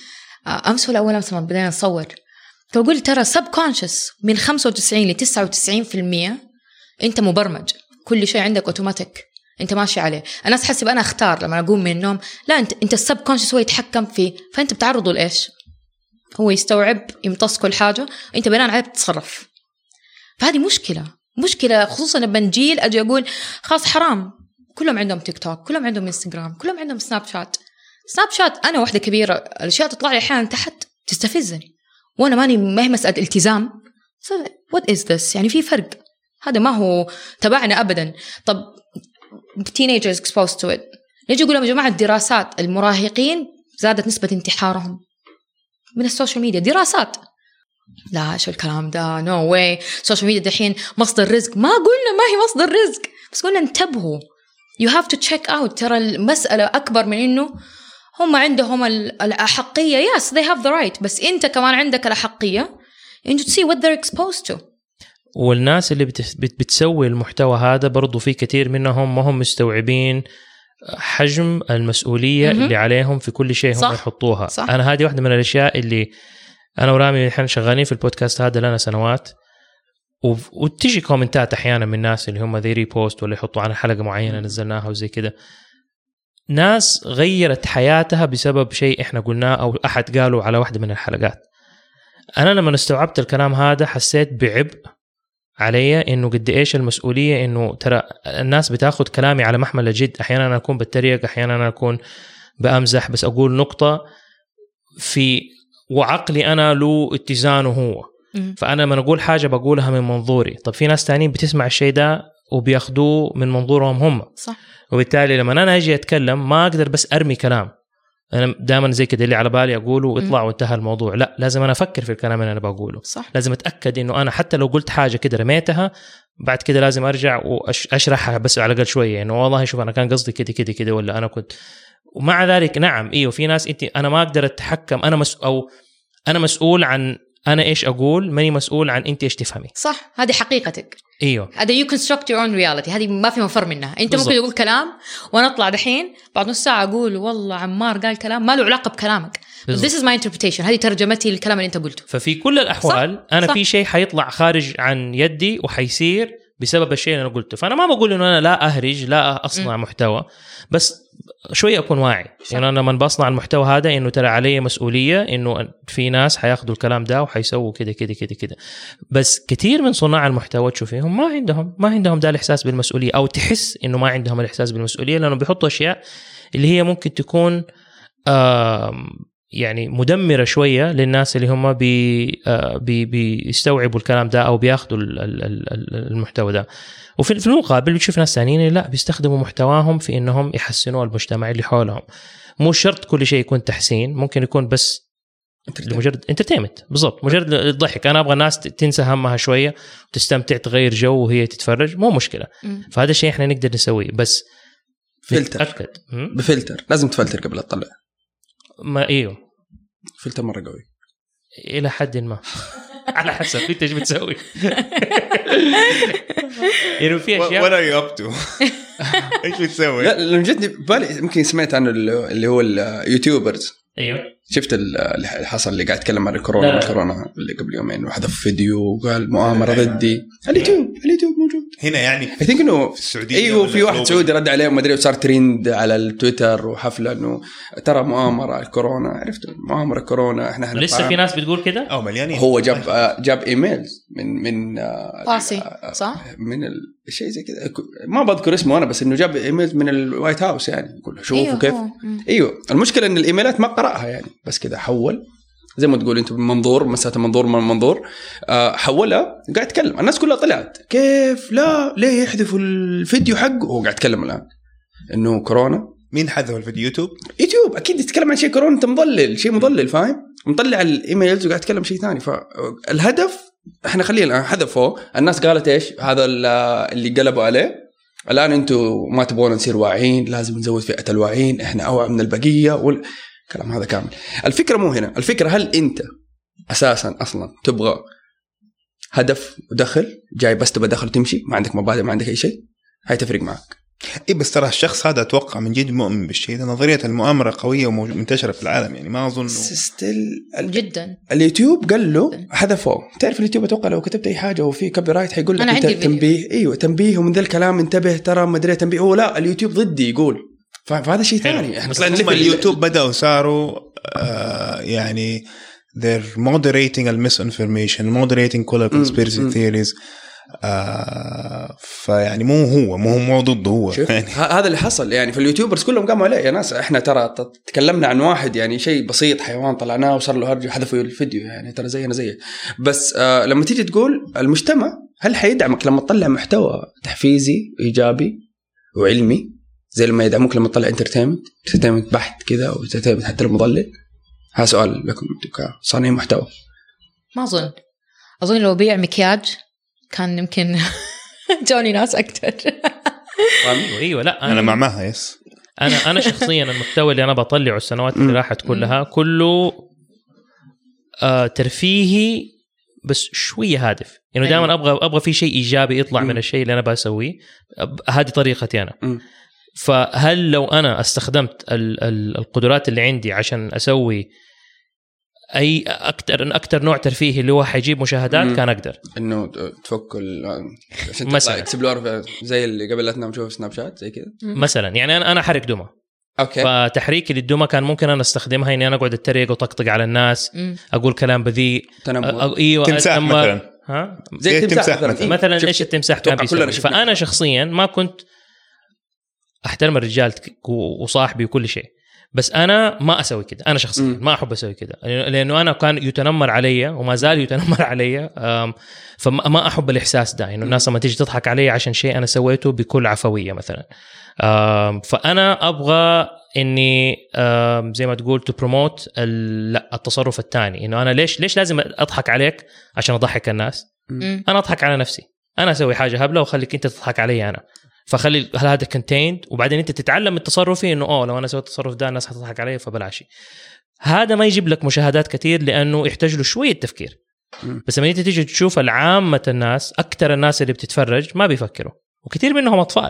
أمس ولا أول أمس لما بدينا نصور فقول ترى سب كونشس من 95 ل 99% أنت مبرمج، كل شيء عندك أوتوماتيك انت ماشي عليه. الناس حسب انا اختار لما اقوم من النوم، لا انت السب كونشس هو يتحكم فيه، فانت بتعرضه لايش؟ هو يستوعب يمتص كل حاجه، انت بناء عليه بتتصرف. فهذه مشكله خصوصا لما نجيل اجي اقول خلاص حرام كلهم عندهم تيك توك، كلهم عندهم انستغرام، كلهم عندهم سناب شات. انا واحده كبيره الاشياء تطلع لي احيانا تحت تستفزني وانا ما هي مساله التزام. what is this؟ يعني في فرق، هذا ما هو تبعنا ابدا. طب teenagers exposed to it، نيجي نقول لهم يا جماعة الدراسات المراهقين زادت نسبة انتحارهم من السوشيال ميديا. دراسات، لا شو الكلام ده، no way. السوشيال ميديا دحين مصدر رزق، ما قلنا ما هي مصدر رزق، بس قلنا انتبهوا you have to check out. ترى المسألة أكبر من إنه هم عندهم الأحقية yes they have the right، بس أنت كمان عندك الأحقية إنه to see what they're exposed to. والناس اللي بتسوي المحتوى هذا برضو في كثير منهم ما هم مستوعبين حجم المسؤولية اللي عليهم في كل شيء هم يحطوها. صح. أنا هذه واحدة من الأشياء اللي أنا ورامي إحنا شغالين في البودكاست هذا لنا سنوات، وتيجي كومنتات أحيانا من الناس اللي هم ذي ريبوست ولا يحطوا عن حلقة معينة نزلناها وزي كده. ناس غيرت حياتها بسبب شيء إحنا قلناه أو أحد قالوا على واحدة من الحلقات. أنا لما استوعبت الكلام هذا حسيت بعبء علي إنه قد إيش المسؤولية، إنه ترى الناس بتاخد كلامي على محمل الجد. أحيانا أنا أكون بتريق، أحيانا أنا أكون بأمزح، بس أقول نقطة في وعقلي أنا له اتزانه هو. فأنا لما أقول حاجة بقولها من منظوري. طب في ناس تانيين بتسمع الشيء ده وبياخدوه من منظورهم هم. صح. وبالتالي لما أنا أجي أتكلم ما أقدر بس أرمي كلام أنا دائما زي كده اللي على بالي أقوله ويطلع وانتهى الموضوع. لا، لازم أنا أفكر في الكلام اللي أنا بقوله. صح. لازم أتأكد إنه أنا حتى لو قلت حاجة كده رميتها بعد كده لازم أرجع وأشرحها بس على الأقل شوية، إنه والله شوف أنا كان قصدي كده كده كده ولا أنا كنت. ومع ذلك نعم في ناس أنا ما أقدر أتحكم، أنا مسؤول عن أنا إيش أقول، ماني مسؤول عن أنت إيش تفهمي. صح، هذه حقيقتك. هذا you construct your own reality. هذه ما في مفر منها. أنت ممكن تقول كلام وأنا أطلع دحين بعد نص ساعة أقول والله عمار قال كلام ما له علاقة بكلامك. This is my interpretation. هذه ترجمتي للكلام اللي أنت قلته. ففي كل الأحوال صح. أنا صح. في شيء حيطلع خارج عن يدي وحيصير بسبب الشيء اللي أنا قلته. فأنا ما بقول إنه أنا لا أهرج لا أصنع محتوى، بس شويه اكون واعي يعني انا لما بصنع المحتوى هذا انه ترى علي مسؤوليه انه في ناس حياخذوا الكلام ده وحيسووا كده كده كده كده. بس كثير من صناع المحتوى تشوفيهم ما عندهم ده الاحساس بالمسؤوليه، او تحس انه ما عندهم الاحساس بالمسؤوليه لانه بيحطوا اشياء اللي هي ممكن تكون يعني مدمره شويه للناس اللي هم بيستوعبوا الكلام ده او بياخذوا المحتوى ده. وفي المقابل بتشوف ناس ثانيين لا بيستخدموا محتواهم في انهم يحسنوا المجتمع اللي حولهم. مو شرط كل شيء يكون تحسين، ممكن يكون بس لمجرد انترتينمنت. بالضبط، مجرد الضحك. انا ابغى الناس تنسى همها شويه وتستمتع، تغير جو وهي تتفرج، مو مشكله. فهذا الشيء احنا نقدر نسويه، بس فلتر بفلتر لازم تفلتر قبل تطلع. ما ايوه فلتر مره قوي الى حد ما على حسب انت ايش بتسوي. يعني في اشياء what are you up to؟ ايش بتسوي؟ لا لما جتني بالي يمكن سمعت عن اللي هو اليوتيوبرز. ايوه شفت اللي حصل اللي قاعد يتكلم عن الكورونا اللي قبل يومين وحذف فيديو وقال مؤامره ضدي. اليوتيوب موجود هنا يعني I think انه في السعوديه. ايوه في واحد سعودي رد عليه وما ادري وصار ترند على التويتر وحفله انه ترى مؤامره الكورونا. عرفت مؤامره كورونا احنا لسه في ناس بتقول كده او مليانين. هو جاب ايميلز من باسي صح من الشيء زي كذا ما بذكر اسمه انا، بس انه جاب ايميلز من الوايت هاوس يعني يقول شوفوا أيوه كيف ايوه. المشكله ان الايميلات ما قراها يعني، بس كذا حول زي ما تقول انتم بمنظور مساله منظور حولها قاعد يتكلم. الناس كلها طلعت كيف لا ليه يحذفوا الفيديو حقه. هو قاعد يتكلم الان انه كورونا. مين حذف الفيديو؟ يوتيوب اكيد يتكلم عن شيء كورونا. انت مضلل شيء مضلل فاهم، مطلع الايميلز وقاعد يتكلم شيء ثاني. فالهدف احنا خلينا حذفوه. الناس قالت ايش هذا اللي قلبوا عليه الان انتم ما تبغون نصير واعيين، لازم نزود فئه الواعيين، احنا اوعى من البقيه والكلام هذا كامل. الفكره مو هنا، الفكره هل انت اساسا اصلا تبغى هدف ودخل جاي بس تبغى دخل تمشي ما عندك مبادئ ما عندك اي شيء، هاي تفرق معك. إيه بس ترى الشخص هذا أتوقع من جد مؤمن بالشيء ده. نظرية المؤامرة قوية ومنتشرة في العالم يعني ما أظن جدا. اليوتيوب قال له حذفوه. تعرف اليوتيوب أتوقع لو كتبت أي حاجة وفي كوبي رايت حيقول لك أنت تنبيه. أيوة تنبيه ومن ذا الكلام انتبه ترى ما أدري تنبيه. هو لا اليوتيوب ضدي يقول فهذا شيء ثاني. إحنا طلعنا اليوتيوب بدأوا صاروا يعني they're moderating misinformation, moderating كل conspiracy theories. فيعني مو ضده هو يعني. هذا اللي حصل يعني. في اليوتيوبرز كلهم قاموا عليه يا ناس. احنا ترى تكلمنا عن واحد يعني شيء بسيط حيوان طلعناه وصار له هرج وحذفوا الفيديو يعني ترى زينا زيه. بس لما تيجي تقول المجتمع هل حيدعمك لما تطلع محتوى تحفيزي ايجابي وعلمي زي لما يدعموك لما تطلع انترتينمنت بحت كذا وانترتينمنت حتى لو مضلل؟ هذا سؤال لكم كصانعين محتوى. ما اظن لو بيع مكياج كان يمكن جوني ناس أكتر. ايوه لا انا مع معها يس. انا شخصيا المحتوى اللي انا بطلعه السنوات اللي راحت كلها كله ترفيهي بس شويه هادف يعني. دائما ابغى في شيء ايجابي يطلع من الشيء اللي انا بسويه. هذه طريقتي انا. فهل لو انا استخدمت القدرات اللي عندي عشان اسوي اي اكثر نوع ترفيهي اللي هو حيجيب مشاهدات كان اقدر انه تفك عشان تطلع اكسبلور زي اللي قبل لا تنام تشوف سناب شات زي كذا مثلا. يعني انا حرك دمى اوكي. فتحريكي للدمى كان ممكن انا استخدمها اني انا اقعد اتريق وطقطق على الناس اقول كلام بذيء. ايوه تمساح مثلا. ها زي التمساح مثلا ايش التمساح كان بيسوي. فانا شخصيا ما كنت احترم الرجال وصاحبي وكل شيء، بس انا ما اسوي كده. انا شخصيا ما احب اسوي كده لانه انا كان يتنمر علي وما زال يتنمر علي. فما احب الاحساس ده انه الناس لما تيجي تضحك علي عشان شيء انا سويته بكل عفويه مثلا. فانا ابغى اني زي ما تقول تبروموت التصرف الثاني. انه انا ليش لازم اضحك عليك عشان اضحك الناس؟ انا اضحك على نفسي. انا اسوي حاجه هبله وخليك انت تضحك علي انا. فخلي هذا كونتيند وبعدين انت تتعلم من تصرفي انه لو انا سويت التصرف ده الناس هتضحك علي فبلاشي. هذا ما يجيب لك مشاهدات كتير لانه يحتاج له شويه تفكير. بس لما انت تيجي تشوف العامه الناس اكثر الناس اللي بتتفرج ما بيفكروا وكثير منهم اطفال.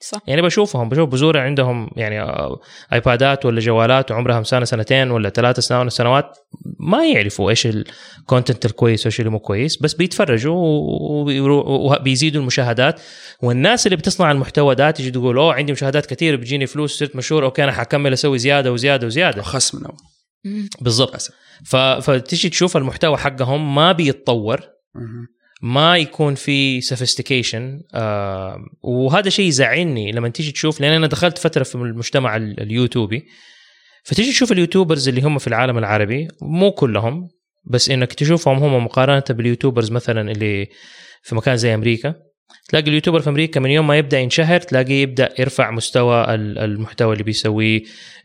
صح. يعني بشوف بزور عندهم يعني ايبادات ولا جوالات وعمرها سنه سنتين ولا 3 سنوات ما يعرفوا ايش الكونتنت الكويس وايش اللي مو كويس، بس بيتفرجوا وبيزيدوا المشاهدات. والناس اللي بتصنع المحتوى ده تيجي تقول اوه عندي مشاهدات كثير بيجيني فلوس صرت مشهور، اوكي انا حكمل اسوي زياده وزياده وزياده خصم من اول. بالضبط. فتيجي تشوف المحتوى حقهم ما بيتطور، ما يكون في سوفيستيكيشن. وهذا شيء يزعلني لما تيجي تشوف، لأن أنا دخلت فترة في المجتمع اليوتيوبي، فتيجي تشوف اليوتيوبرز اللي هم في العالم العربي، مو كلهم بس إنك تشوفهم هم مقارنة باليوتيوبرز مثلا اللي في مكان زي أمريكا. تلاقي اليوتيوبر في أمريكا من يوم ما يبدأ ينشهر تلاقيه يبدأ يرفع مستوى المحتوى اللي بيسويه،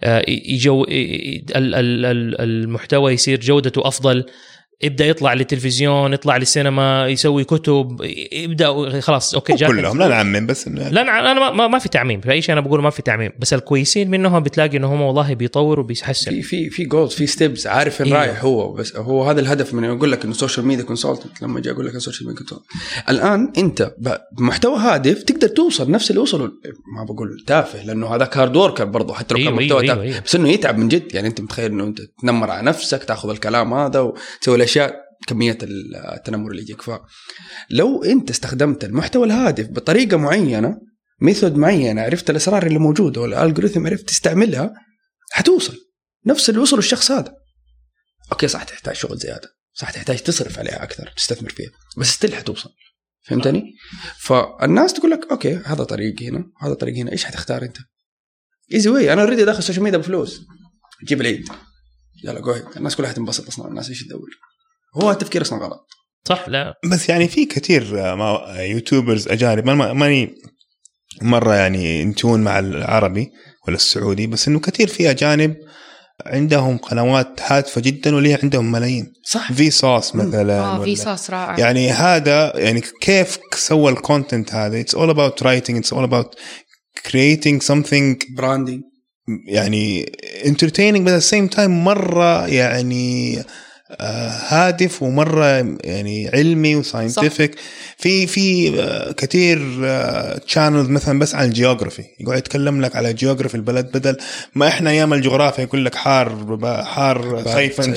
المحتوى يصير جودته أفضل، يبدا يطلع للتلفزيون، يطلع للسينما، يسوي كتب، يبدا خلاص اوكي جاء كلهم. لا نعمم بس لا انا ما في تعميم في اي شيء، انا بقول ما في تعميم، بس الكويسين منهم بتلاقي انهم والله بيطوروا وبيحسن في جولز في ستيبس، عارف ان رايح هو. بس هو هذا الهدف من يقول لك انه سوشيال ميديا كونسلتنت. لما جاي اقول لك السوشيال ميديا كونسلتنت الان انت بمحتوى هادف تقدر توصل نفس اللي وصلوا، ما بقول تافه لانه هذا هارد وركر برضه حتى لو كان محتوى تافه، بس انه يتعب من جد. يعني انت متخيل انه انت تنمر على نفسك، تاخذ الكلام هذا وتسوي الاشياء، كمية التنمر اللي يجيك. فلو أنت استخدمت المحتوى الهادف بطريقة معينة، ميثود معينة، عرفت الأسرار اللي موجودة والألغوريثم عرفت تستعملها، حتوصل نفس اللي وصله الشخص هذا. أوكي صح تحتاج شغل زيادة، صح تحتاج تصرف عليها أكثر، تستثمر فيها، بس ستيل حتوصل. فهمتني؟ فالناس تقول لك أوكي هذا طريق هنا، هذا طريق هنا، إيش حتختار أنت؟ إيزي واي. أنا أريد أدخل السوشيال ميديا بفلوس، جيب العيد، يلا قوي. الناس كلها تنبسط أصلا، الناس إيش تدور؟ هو التفكير اصلا غلط. صح. لا بس يعني في كثير يوتيوبرز اجانب، ماني مره يعني انتون مع العربي ولا السعودي، بس انه كثير في اجانب عندهم قنوات هادفه جدا وليه عندهم ملايين. صح. في صوص مثلا في صوص رائع. يعني هذا يعني كيف سوى الكونتنت هذا. it's all about writing, it's all about creating something branding يعني entertaining but at the same time مرة يعني هادف ومرة يعني علمي وساينتفك. في كتير channels مثلا بس عن الجيوغرافي، يقعد يتكلم لك على جيوغرافي البلد، بدل ما احنا ايام الجغرافيا يقول لك حار صيفا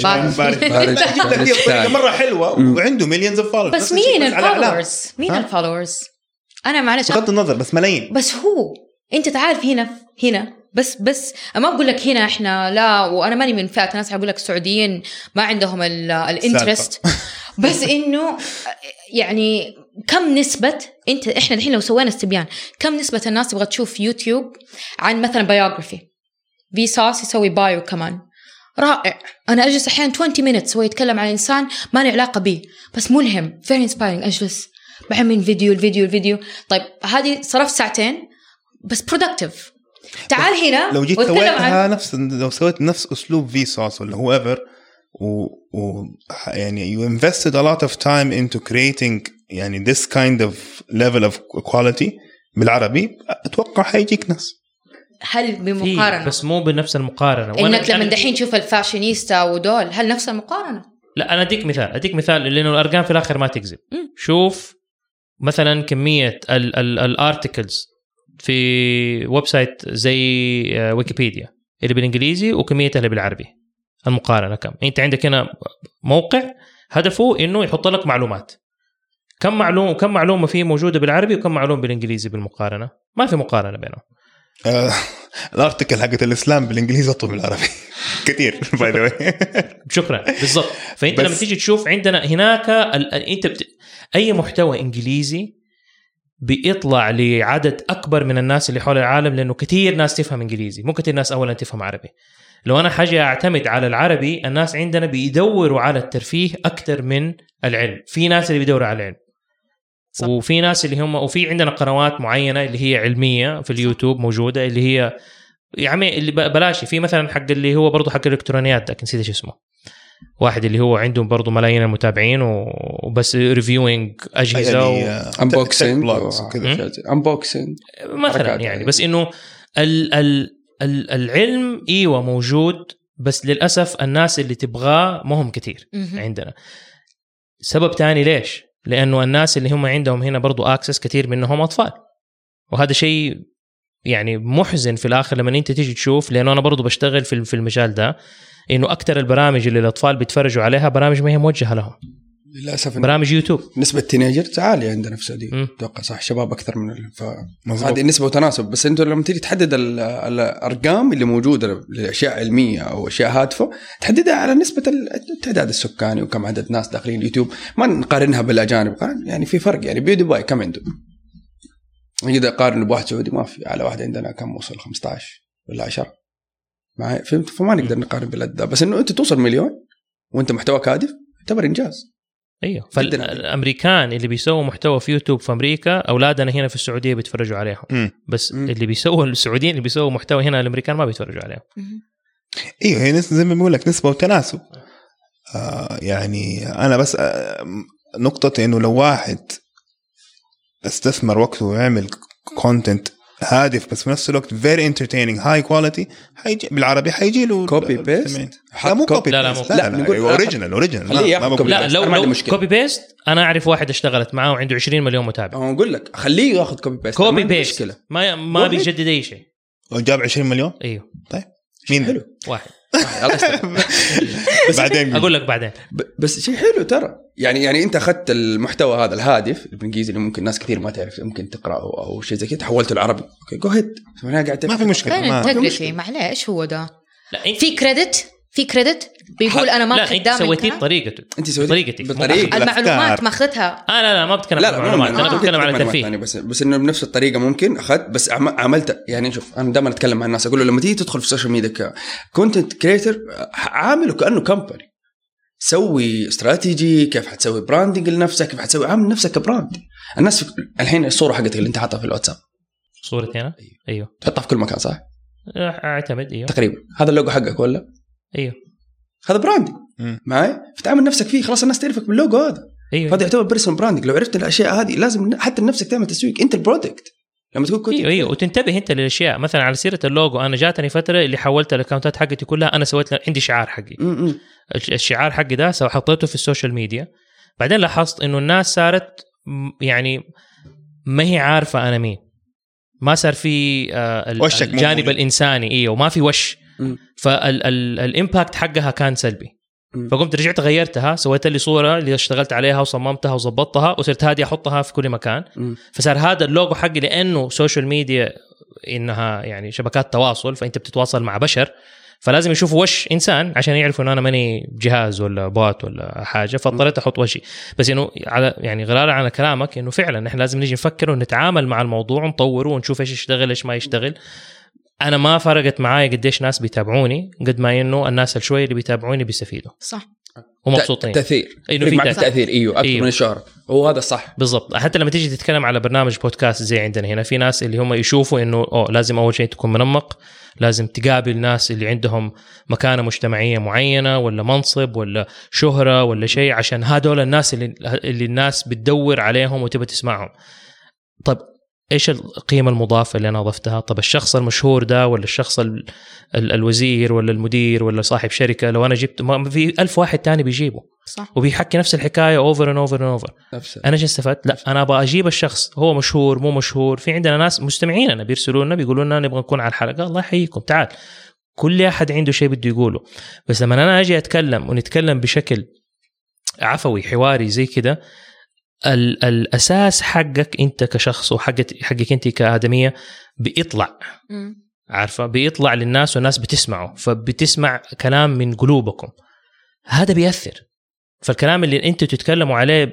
بارد. مرة حلوة وعنده مليونز اوف فولورز. بس مين الفولورز؟ انا معلش بغض النظر بس ملايين. بس هو انت تعرف هنا بس ما بقول لك هنا احنا لا، وانا ماني من فئه ناس بقول لك السعوديين ما عندهم الانترست بس انه يعني كم نسبه احنا الحين لو سوينا استبيان كم نسبه الناس تبغى تشوف يوتيوب عن مثلا بايوغرافي، في صاص يسوي بايو كمان رائع، انا اجلس احيانا 20 minutes هو يتكلم عن انسان ما له علاقه بيه بس ملهم very inspiring، اجلس بعمل الفيديو. طيب هذه صرفت ساعتين بس productive. تعال هنا لو جيت سويتها لو سويت نفس اسلوب في صوص ولا whoever يعني you invested a lot of time into creating يعني this kind of level of quality بالعربي، اتوقع حيجيك ناس. هل بمقارنه بس مو بنفس المقارنه انك لما دحين تشوف الفاشينيستا ودول هل نفس المقارنه؟ لا انا اديك مثال لانه الارقام في الاخر ما تكذب. شوف مثلا كميه الارتكلز في ويب سايت زي ويكيبيديا اللي بالانجليزي وكميته اللي بالعربي، المقارنه كم. انت عندك هنا موقع هدفه انه يحط لك معلومات، كم معلومه فيه موجوده بالعربي وكم معلومه بالانجليزي، بالمقارنه ما في مقارنه بينهم. الارتكل حقت الاسلام بالانجليزي اطول بالعربي كثير باي ذا واي. شكرا بالضبط. فانت لما تيجي تشوف عندنا هناك اي محتوى انجليزي بيطلع لعدد أكبر من الناس اللي حول العالم، لأنه كتير ناس تفهم إنجليزي، مو كتير ناس أولا تفهم عربي. لو أنا حاجة أعتمد على العربي، الناس عندنا بيدوروا على الترفيه أكتر من العلم. في ناس اللي بيدوروا على العلم صح. وفي ناس اللي هم، وفي عندنا قنوات معينة اللي هي علمية في اليوتيوب موجودة، اللي هي يعني اللي بلاشي في مثلا حق اللي هو برضو حق الإلكترونيات ده، نسيت إيش اسمه، واحد اللي هو عنده برضو ملايين المتابعين وبس ريفيوينج أجهزة unboxing مثلا يعني. بس إنه العلم إيوه موجود، بس للأسف الناس اللي تبغاه مهم كتير عندنا. سبب تاني ليش؟ لأنه الناس اللي هم عندهم هنا برضو access كتير منهم أطفال، وهذا شيء يعني محزن في الاخر لما انت تيجي تشوف، لانه انا برضو بشتغل في المجال ده، انه اكثر البرامج اللي الاطفال بيتفرجوا عليها برامج ما هي موجهه لهم للاسف. برامج يوتيوب. نسبه التينيجرز عاليه عندنا في السعوديه اتوقع، صح؟ شباب اكثر من هذه النسبه وتناسب. بس انتوا لما تيجي تحدد الارقام اللي موجوده لاشياء علميه او اشياء هادفه، تحددها على نسبه التعداد السكاني وكم عدد ناس داخلين اليوتيوب، ما نقارنها بالاجانب. يعني في فرق، يعني بيودي باي كم عنده، اذا قارن بواحد سعودي ما في. على واحد عندنا كم وصل 15 ولا 10 معي، فهمت؟ فما نقدر نقارن بالاداء. بس انه انت توصل مليون وانت محتواك هادف يعتبر انجاز. ايوه. فالامريكان اللي بيسووا محتوى في يوتيوب في امريكا، اولادنا هنا في السعوديه بيتفرجوا عليهم. بس اللي بيسووا السعوديين اللي بيسووا محتوى هنا الامريكان ما بيتفرجوا عليهم. ايوه، هي زي ما بقول لك نسبه وتناسب. يعني انا بس نقطه انه لو واحد استثمر وقته ويعمل كونتنت هادف بس في نفس الوقت very entertaining high quality، هيجي بالعربي هيجي له كوبي بيست. لا مو كوبي لا بيست، لا نقول اوريجينال لا لو كوبي بيست. انا اعرف واحد اشتغلت معاه وعنده 20 مليون متابع. انا اقول لك خليه ياخذ كوبي بيست ما بيجدد اي شيء وجاب 20 مليون. ايوه طيب مين حلو؟ واحد بعدين اقول لك بعدين. بس شيء حلو ترى. يعني انت اخذت المحتوى هذا الهادف الانجليزي اللي ممكن ناس كثير ما تعرف ممكن تقراه او شيء زي كذا، حولته العربي. اوكي جو هيد، انا قاعد ما في مشكله. معليش هو ده في كريدت بيقول انا ما خدام. سويتي بطريقته، انت سويتي بطريقه المعلومات ما اخذتها. لا ما بتكلم عن المعلومات، انا بتكلم على الترفيه يعني. بس انه بنفس الطريقه ممكن اخذت، بس عملت. يعني شوف انا دائما اتكلم مع الناس اقول له لما تيجي تدخل في السوشيال ميديا كونتنت كريتور، عامله كانه كمباني. سوي استراتيجي، كيف حتسوي براندنج لنفسك، كيف حتسوي عامل نفسك كبراند. الناس الحين الصوره حقتك اللي انت حاطها في الواتساب، صورتي انا ايوه تحطها في كل مكان صح؟ اعتمد ايوه تقريبا. هذا اللوجو حقك ولا؟ ايوه هذا براندنج معي، فتعامل نفسك فيه، خلاص الناس تعرفك باللوجو هذا. أيوة. هذا يعتبر بيرسونال براندنج. لو عرفت الاشياء هذه لازم حتى لنفسك تعمل تسويق، انت البرودكت لما تكون كنت ايوه وتنتبه انت للاشياء. مثلا على سيره اللوجو، انا جاتني فتره اللي حولت الاكونتات حقتي كلها، انا سويت عندي شعار حقي. الشعار حقي ده حطيته في السوشيال ميديا. بعدين لاحظت انه الناس صارت يعني ما هي عارفه انا مين، ما صار في الجانب الانساني. ايوه وما في وش، فالامباكت حقها كان سلبي. فقمت رجعت غيرتها، سويت لي صورة اللي اشتغلت عليها وصممتها وظبطتها، وصرت هذه أحطها في كل مكان. فصار هذا اللوجو حقي، لأنه سوشيال ميديا إنها يعني شبكات تواصل، فأنت بتتواصل مع بشر، فلازم يشوفوا وش إنسان عشان يعرفوا إنه أنا ماني جهاز ولا بوت ولا حاجة. فاضطريت أحط وشي. بس إنه على يعني غرارة على كلامك، إنه فعلا إحنا لازم نيجي نفكر ونتعامل مع الموضوع ونطوره ونشوف إيش يشتغل إيش ما يشتغل. أنا ما فرقت معايا قديش ناس بيتابعوني، قد ما إنه الناس الشوية اللي بيتابعوني بيستفيدوا. صح. ومبسوطين. تأثير. إنه في تأثير. أيوه أكثر من الشهرة. هو هذا صح. بالضبط. حتى لما تيجي تتكلم على برنامج بودكاست زي عندنا هنا، في ناس اللي هم يشوفوا إنه لازم أول شيء تكون منمق، لازم تقابل ناس اللي عندهم مكانة مجتمعية معينة ولا منصب ولا شهرة ولا شيء، عشان هذول الناس اللي الناس بتدور عليهم وتبى تسمعهم. طب إيش القيمة المضافة اللي أنا أضفتها؟ طب الشخص المشهور ده ولا الشخص الوزير ولا المدير ولا صاحب شركة، لو أنا جبت في 1000 واحد تاني بيجيبه صح، وبيحكي نفس الحكاية over and over and over. أنا جي استفدت؟ لا، أنا أبغى أجيب الشخص هو مشهور مو مشهور. في عندنا ناس مستمعين أنا بيرسلوا لنا بيقولوا لنا نبغى نكون على الحلقة، الله يحييكم تعال. كل أحد عنده شيء بده يقوله. بس لما أنا أجي أتكلم ونتكلم بشكل عفوي حواري زي كده، الأساس حقك أنت كشخص وحقك أنت كآدمية بيطلع، عارفة، بيطلع للناس والناس بتسمعه، فبتسمع كلام من قلوبكم، هذا بيأثر. فالكلام اللي أنتوا تتكلموا عليه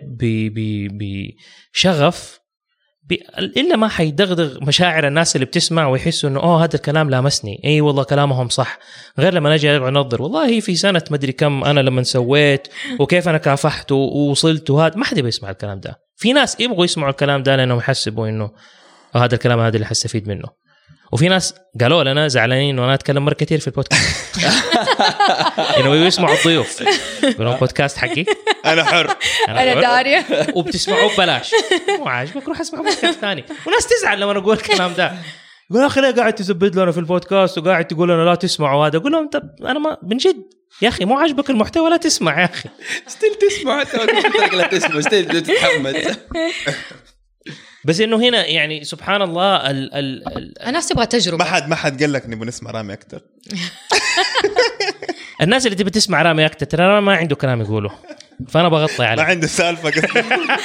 بشغف إلا ما حيدغدغ مشاعر الناس اللي بتسمع ويحسوا إنه هذا الكلام لامسني، أي والله كلامهم صح. غير لما نجي أنظر والله في سنة مدري كم أنا لما سويت وكيف أنا كافحت ووصلت، وهذا ما حد بيسمع الكلام ده. في ناس يبغوا يسمعوا الكلام ده لأنهم يحسبوا إنه هذا الكلام هذا اللي حستفيد منه. وفي ناس قالوا لنا زعلانين وأنا أتكلم مرة كتير في البودكاست إنه يسمعوا الضيوف يقولون بودكاست حقي أنا حر أنا دارية وبتسمعوه ببلاش، مو عاجبك روح اسمع بودكاست ثاني. وناس تزعل لما أقول الكلام ده، يقول يا أخي لا قاعد تزبد لنا في البودكاست وقاعد تقول لنا لا تسمعوا هذا. أقول لهم طب أنا ما بنجد يا أخي، مو عاجبك المحتوى لا تسمع يا أخي، ستيل تسمع لا تسمع ستيل تتحمل. بس انه هنا يعني سبحان الله الناس تبغى تجربه. ما حد قال لك نبغى نسمع رامي اكثر. الناس اللي تبي تسمع رامي اكثر ترى ما عنده كلام يقوله، فانا بغطي عليه. ما عنده سالفه.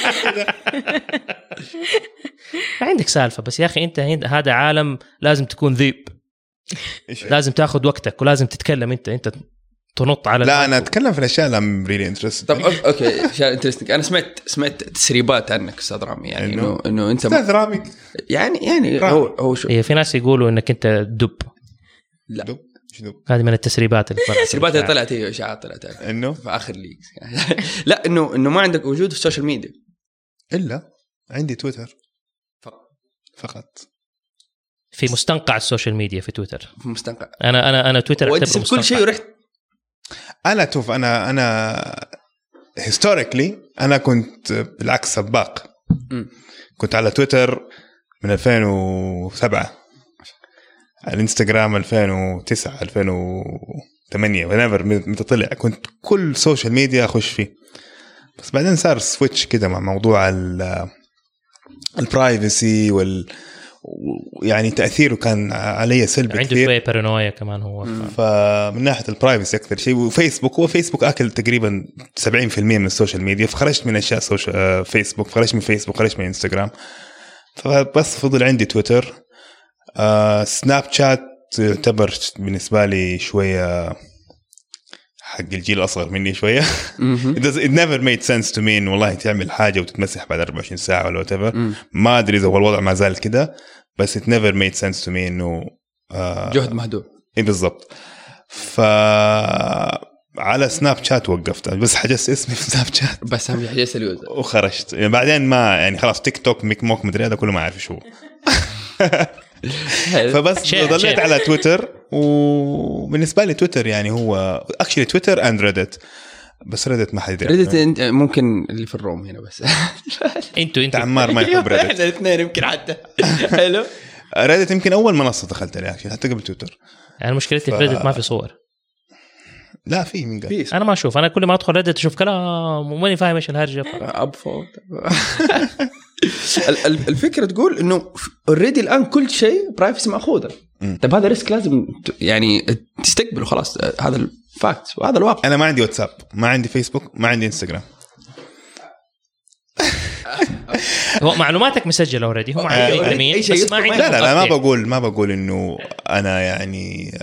ما عندك سالفه، بس يا اخي انت هذا عالم لازم تكون ذيب، لازم تاخذ وقتك ولازم تتكلم. انت تنط على لا انا اتكلم في الاشياء اللي ام ريلي انترست. طب اوكي اشياء انترستنج. انا سمعت تسريبات عنك استاذ رامي، يعني انه انت استاذ رامي يعني هو شو في ناس يقولوا انك انت دب. لا دب شنو هذه من التسريبات اللي طلعت. التسريبات اللي طلعت هي اشاعات طلعت انه في اخر ليكس. لا انه ما عندك وجود في السوشيال ميديا. الا عندي تويتر فقط. في مستنقع السوشيال ميديا في تويتر. في مستنقع. انا تويتر اعتبره مستنقع. كل شيء ورحت. انا شوف انا هيستوريكلي انا كنت بالعكس سباق. كنت على تويتر من 2007، الانستغرام 2009 2008 ونيفر متى طلع كنت كل سوشيال ميديا اخش فيه. بس بعدين صار سويتش كده مع موضوع البرايفسي يعني تأثيره كان علي سلبي عنده كثير. شوية بارانويا كمان هو. فمن ناحية البرايفسي أكثر شيء. وفيسبوك أكل تقريبا 70% من السوشيال ميديا. فخرجت من أشياء فيسبوك، خرجت من فيسبوك، خرجت من إنستغرام، فبس فضل عندي تويتر. سناب شات يعتبر بالنسبة لي شوية حق الجيل الأصغر مني شوية. It never made sense to me إنه والله تعمل حاجة وتتمسح بعد 24 ساعة ولا whatever. ما أدري إذا هو الوضع ما زال كده، بس it never made sense to me إنه جهد مهدور. إيه بالضبط. على سناب شات وقفت، بس حجزت اسمي في سناب شات بس هم حجزت اليوزر وخرجت. يعني بعدين ما يعني خلاص تيك توك ميك موك مدري هذا كله ما أعرف شو. فبس ضليت على تويتر. وبالنسبة لي تويتر يعني هو actually تويتر and reddit. بس ريدت ما حد يدري. ريدت ممكن اللي في الروم هنا بس. انتوا عمار ما يحب ريدت. احنا الاثنين يمكن حتى. حلو. ريدت يمكن اول منصه دخلت عليها حتى قبل تويتر. يعني مشكلتي في ريدت ما في صور. لا في من قال. انا ما اشوف. انا كل ما ادخل ريدت اشوف كلام وماني فاهم ايش الهرجه. ابفو. الفكره تقول انه اوريدي الان كل شيء برايفسي ماخوذه. طب هذا ريسك لازم يعني تستقبله. خلاص هذا الفاكت وهذا الواقع. انا ما عندي واتساب، ما عندي فيسبوك، ما عندي انستغرام. معلوماتك مسجله اوريدي. هم عندهم بس ما عندهم. لا ما بقول انه انا يعني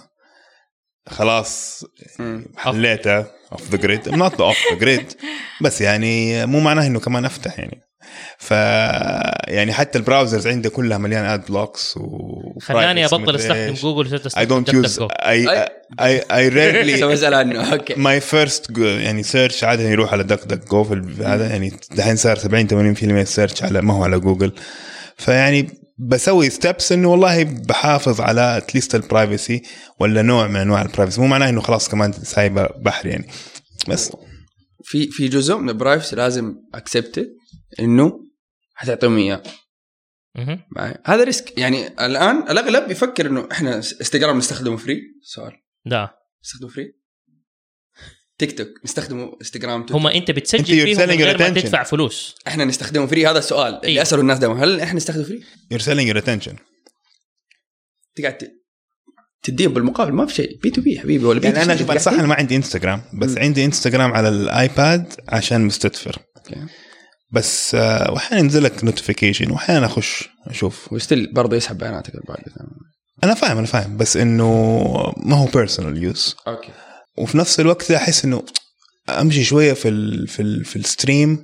خلاص حليته off the grid. I'm not off the grid. بس يعني مو معناه انه كمان افتح يعني. يعني حتى البراوزرز عندي كلها مليان اد بلوكس خلاني ابطل استخدم جوجل. I don't use I rarely بسأل عنه. اوكي my first يعني سيرش عاده يروح على دك دك جو هذا. يعني دحين صار 70-80% سيرش على ما هو على جوجل. فيعني بسوي ستيبس انه والله بحافظ على اتليست البرايفسي ولا نوع من انواع البرايفسي. مو معناه انه خلاص كمان سايبه بحر يعني. بس في جزء من البرايفسي لازم اكسبت انه حتعطيهم اياه. هذا ريسك. يعني الان الاغلب يفكر انه احنا انستغرام نستخدمه فري. سؤال لا نستخدمه فري. تيك توك نستخدمه انستغرام. هم انت بتسجل فيهم من غير ما تدفع فلوس. احنا نستخدمه فري. هذا السؤال اللي اساله الناس دائما. هل احنا نستخدمه فري؟ you're selling your attention. تقعد تديهم بالمقابل. ما في شيء بي تو بي حبيبي ولا بي. يعني انا شوف صح انا ما عندي انستغرام، بس عندي انستغرام على الايباد عشان مستدفر. بس واحيانا ينزل لك نوتيفيكيشن واحيانا اخش اشوف وستيل برضه يسحب بياناتك البعد. انا فاهم بس انه ما هو بيرسونال يوز. اوكي. وفي نفس الوقت احس انه امشي شويه في الستريم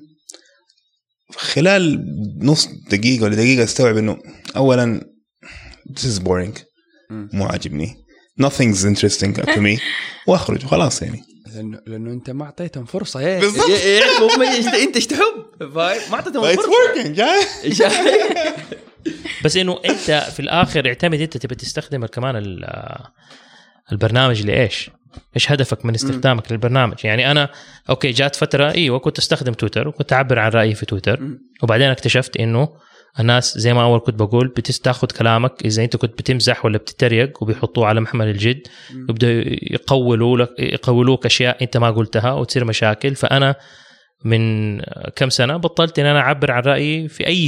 خلال نص دقيقه ولا دقيقه استوعب انه اولا this is boring مو عاجبني nothing's interesting to me واخرج وخلاص. يعني لانه انت ما اعطيتهم فرصه. انت ايش تحب ما اعطيتهم فرصه. بس انه انت في الاخر اعتمد انت تبي تستخدم كمان البرنامج لايش. ايش هدفك من استخدامك للبرنامج؟ يعني انا اوكي جات فتره ايوه كنت استخدم تويتر وكنت اعبر عن رايي في تويتر. وبعدين اكتشفت انه الناس زي ما اول كنت بقول بتاخذ كلامك اذا انت كنت بتمزح ولا بتتريق وبيحطوه على محمل الجد ويبداوا يقولوك اشياء انت ما قلتها وتصير مشاكل. فانا من كم سنه بطلت ان انا اعبر عن رايي في اي شيء.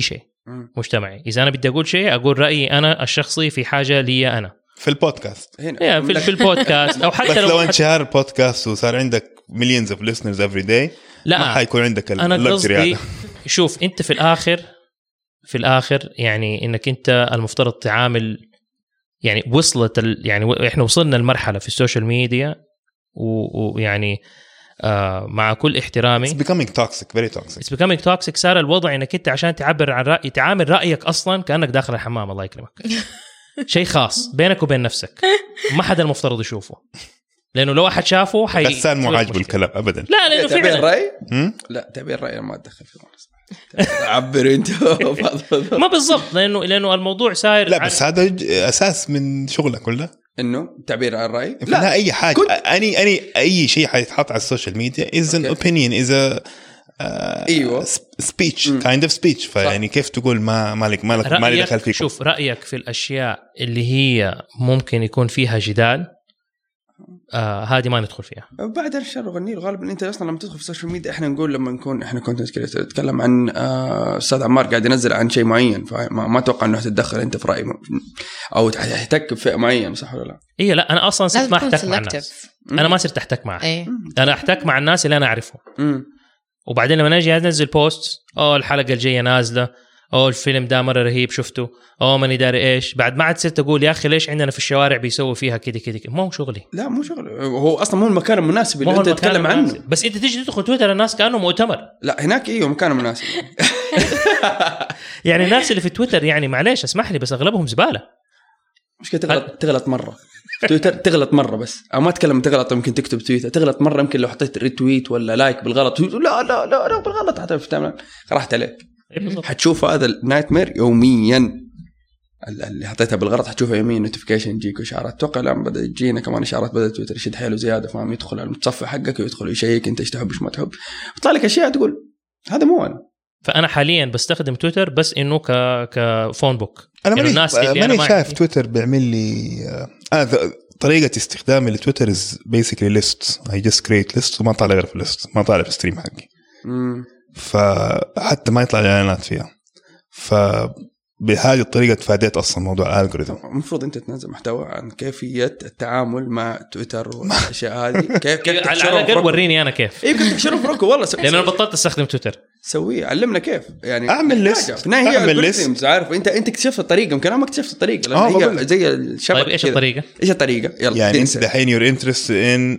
مجتمعي. اذا انا بدي اقول شيء اقول رايي انا الشخصي في حاجه لي انا في البودكاست هنا في البودكاست او حتى لو انشهر البودكاست وصار عندك millions of listeners every day لا ما حيكون عندك انا قصدي شوف انت في الاخر يعني انك انت المفترض تعامل يعني يعني احنا وصلنا لمرحله في السوشيال ميديا ويعني مع كل احترامي it's becoming toxic very toxic it's becoming toxic. صار الوضع انك انت عشان تعبر عن رأي تعامل رأيك اصلا كأنك داخل الحمام الله يكرمك شيء خاص بينك وبين نفسك ما حدا المفترض يشوفه لانه لو احد شافه غسان مو عاجبه الكلام ابدا. لا لانه في تعبير رأي لا تعبير رأي ما اتدخل فيه عبر انت ما بالضبط لانه الموضوع صاير لا بس هذا اساس من شغلك كله انه تعبير عن الرأي لا اي حاجه اني اي شيء حيتحط على السوشيال ميديا is an opinion is a ايوه speech kind of speech فيعني كيف تقول ما لي دخل فيك. شوف رايك في الاشياء اللي هي ممكن يكون فيها جدال هذه ما ندخل فيها. بعد الشر والنيل غالبا انت اصلا لما تدخل في السوشيال ميديا احنا نقول لما نكون احنا كونتنت كريتور نتكلم عن استاذ عمار قاعد ينزل عن شيء معين فما اتوقع انه تتدخل انت في راي او تحتك بفئه معينه صح ولا لا؟ ايه لا انا اصلا صرت ما احتك مع الناس انا ما صرت احتك معه انا احتك مع الناس اللي انا اعرفهم وبعدين لما نجي انزل بوست الحلقه الجايه نازله الفيلم ده مره رهيب شفته ماني داري ايش بعد ما عاد صرت اقول يا اخي ليش عندنا في الشوارع بيسووا فيها كده مو شغلي. لا مو شغلي هو اصلا مو المكان المناسب اللي انت تتكلم عنه بس انت تيجي تدخل تويتر الناس كانوا مؤتمر لا هناك مكان مناسب يعني الناس اللي في تويتر يعني معليش اسمح لي بس اغلبهم زباله مش تغلط مره في تويتر تغلط مره بس او ما اتكلم تغلط ممكن تكتب تويتر تغلط مره يمكن لو حطيت ريتويت ولا لايك بالغلط لا بالغلط حتى راحت عليك حتشوف هذا النايت مير يوميا اللي حطيتها بالغلط حتشوفها يوميا نوتيفيكيشن يجيك اشعارات اتوقع الان بدا يجينا كمان اشعارات بدا تويتر يشد حيله زياده فاهم يدخل على المتصفح حقك ويدخل يشيك انت ايش تحب ايش ما تحب يطلع لك اشياء تقول هذا مو انا. فانا حاليا بستخدم تويتر بس انه كفون بوك انا ماني شايف تويتر بيعمل لي طريقه استخدامي لتويتر is basically lists I just create lists وما طالع غير في list ما طالع في ستريم حقي فحتى ما يطلع اعلانات فيها فبهذه الطريقه تفاديت اصلا موضوع الالجوريثم. المفروض انت تنزل محتوى عن كيفيه التعامل مع تويتر والاشياء هذه كيف على وريني انا كيف كنت تحشره في روكو والله لان انا بطلت استخدم تويتر سويه علمنا كيف يعني اعمل ليست في النهايه هي الجوريثمز عارف انت اكتشفت الطريقه يمكن انا ما اكتشفت الطريقه لان هي زي الشبكه. طيب ايش الطريقه يلا يعني انت دحين يور انترست ان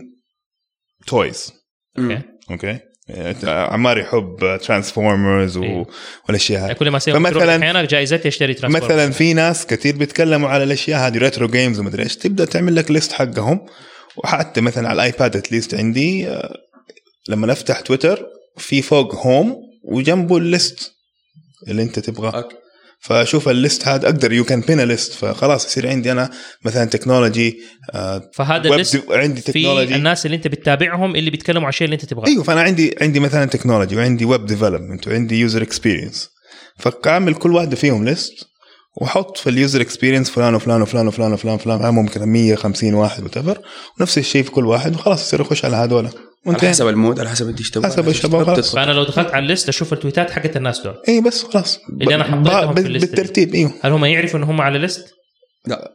تويز اوكي عمار يحب ترانسفورمرز والاشياء هذه كل ما فمثلا احيانا جائزتي اشتري ترانسفورمرز مثلا في ناس كثير بيتكلموا على الاشياء هذه ريترو جيمز ومدري ايش تبدا تعمل لك ليست حقهم وحتى مثلا على الايباد اتليست عندي لما نفتح تويتر في فوق هوم وجنبه الليست اللي انت تبغاه فاشوف الليست هذا اقدر يو كان بين ليست فخلاص يصير عندي انا مثلا تكنولوجي فهذا الليست عندي تكنولوجي في الناس اللي انت بتتابعهم اللي بيتكلموا عن الشيء اللي انت تبغاه. ايوه فانا عندي مثلا تكنولوجي وعندي ويب ديفلوبمنت وعندي يوزر اكسبيرينس فكامل كل واحده فيهم ليست وحط في اليوزر اكسبيرينس فلان وفلان وفلان وفلان وفلان فلان ممكن 150 واحد وتفر ونفس الشيء في كل واحد وخلاص يصير اخش على هذول على حسب المود على حسب انت ايش تبغى حسب ايش تبغى. فانا لو دخلت على الليست اشوف التويتات حقت الناس دول اي بس خلاص اللي انا حطيتهم في الليست بالترتيب. ايوه هل هم يعرفوا ان هم على الليست؟ لا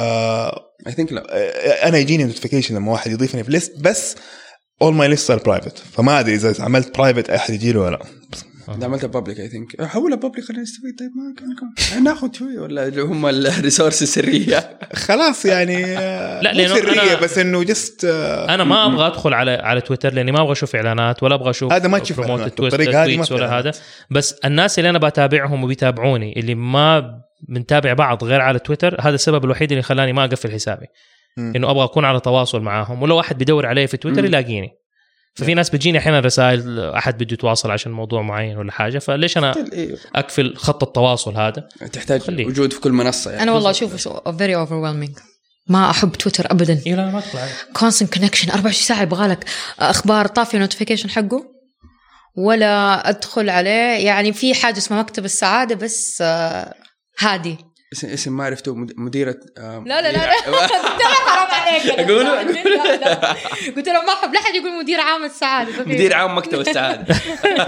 I think لا انا يجيني نوتيفيكيشن لما واحد يضيفني في ليست بس all my lists are private فما ادري اذا عملت private احد يجي له ولا لا. إذا عملتها بابليك I think حولها بابليك خلينا نستفيد. طيب ما كان ناخذ شوي ولا اللي هم الريسورس السرية خلاص يعني لا لأنه سرية بس إنه جست أنا ما أبغى أدخل على تويتر لأني ما أبغى أشوف إعلانات ولا أبغى أشوف هذا ما تشوف تويتس ولا هذا. بس الناس اللي أنا بتابعهم وبيتابعوني اللي ما بنتابع بعض غير على تويتر هذا السبب الوحيد اللي خلاني ما أقفل حسابي إنه أبغى أكون على تواصل معاهم ولو واحد بيدور عليه في تويتر يلاقيني. ففي ناس بتجيني احيانا رسائل احد بده يتواصل عشان موضوع معين ولا حاجه فليش انا اقفل خط التواصل هذا تحتاج وجود في كل منصه يعني. انا والله اشوف very overwhelming ما احب تويتر ابدا. لا ما ادخل عليه constant connection 24 ساعه يبغالك اخبار طافيه نوتيفيكيشن حقه ولا ادخل عليه يعني في حاجه اسمها مكتب السعاده بس هادي اسم ما عرفته مديرة لا حرام عليك أقوله قلت له ما أحب لا حد يقول مدير عام السعادة مدير عام مكتب السعادة.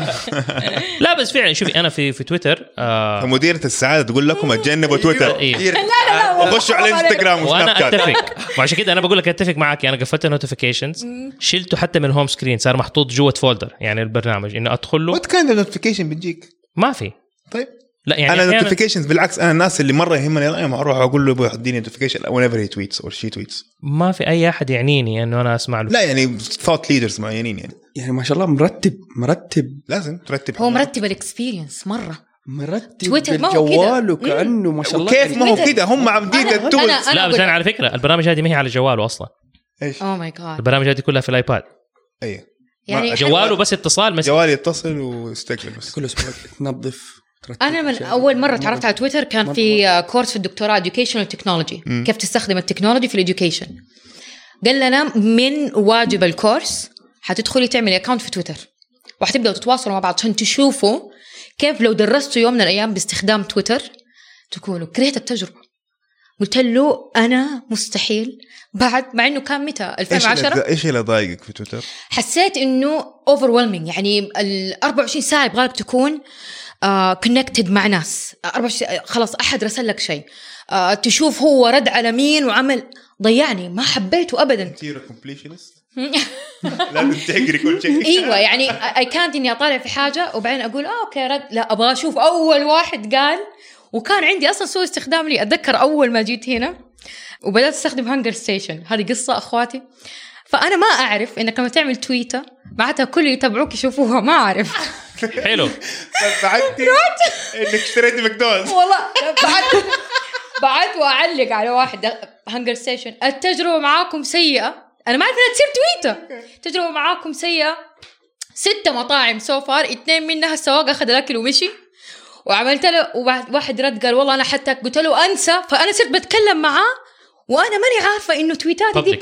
لا بس فعلا شوفي أنا في تويتر مديرة السعادة تقول لكم اتجنبوا تويتر. لا خشوا على انستغرام وأنا أتفق وعشان كده أنا بقول لك أتفق معك. أنا قفلت النوتيفيكيشنز شلته حتى من الهوم سكرين صار محطوط جوه فولدر يعني البرنامج إنه أدخل له. وات كان النوتيفيكيشن بتجيك؟ ما في. طيب لا يعني انا نوتيفيكيشنز بالعكس انا الناس اللي مره يهمني رايهم اروح اقول له ابغى يديني نوتيفيكيشن whenever he tweets or she tweets. ما في اي احد يعنيني انه انا اسمع له. لا يعني thought leaders معينين يعني ما شاء الله مرتب لازم ترتب. هو مرتب الاكسبيرينس مره مرتب تويتر ما هو جواله كانه ما شاء الله. كيف ما هو كده هم عاملين التولز. لا بس انا على فكره البرامج هذه ما هي على جواله اصلا. ايش اوه ماي جاد البرامج هذه كلها في الايباد. ايوه يعني جواله بس اتصال بس جوالي يتصل ويستقبل بس كل اسبوع تنظف. أنا من أول مرة تعرفت على تويتر كان في كورس في الدكتوراه educational technology كيف تستخدم التكنولوجي في الeducation. قال لنا من واجب الكورس حتدخلي تعملي أكاونت في تويتر وحتبدأوا تتواصلوا مع بعض عشان تشوفوا كيف لو درستوا يوم من الأيام باستخدام تويتر تكونوا كرهت التجربة. قلت له أنا مستحيل بعد مع إنه كان متى 2010. إيش اللي ضايقك في تويتر؟ حسيت إنه overwhelming يعني 24 ساعة يبغالك تكون connected مع ناس 24 خلاص أحد رسل لك شيء تشوف هو رد على مين وعمل ضيعني ما حبيته أبدا. تيرا completionist لازم تقري كل شيء. ايوه يعني اي كانت اني اطالع في حاجه وبعدين اقول اوكي رد لا ابغى اشوف اول واحد قال. وكان عندي اصلا سوء استخدام لي اتذكر اول ما جيت هنا وبدات استخدم هانجر ستيشن. هذه قصه اخواتي. فانا ما اعرف انك لما تعمل تويته معناتها كل اللي يتابعوك يشوفوها ما اعرف. حلو بعدتي انك اشتريتي ماكدونالدز والله بعد واعلق على واحد هانجر ستيشن التجربه معاكم سيئه. أنا ما أعرف إنها تصير تويتر. تجربة معاكم سيئة 6 مطاعم سوفار 2 منها السواق أخذ الأكل ومشي. وعملت له واحد رد قال والله أنا حتى قلت له أنسى. فأنا صرت بتكلم معاه وأنا ماني عارفة إنه تويتاتي دي.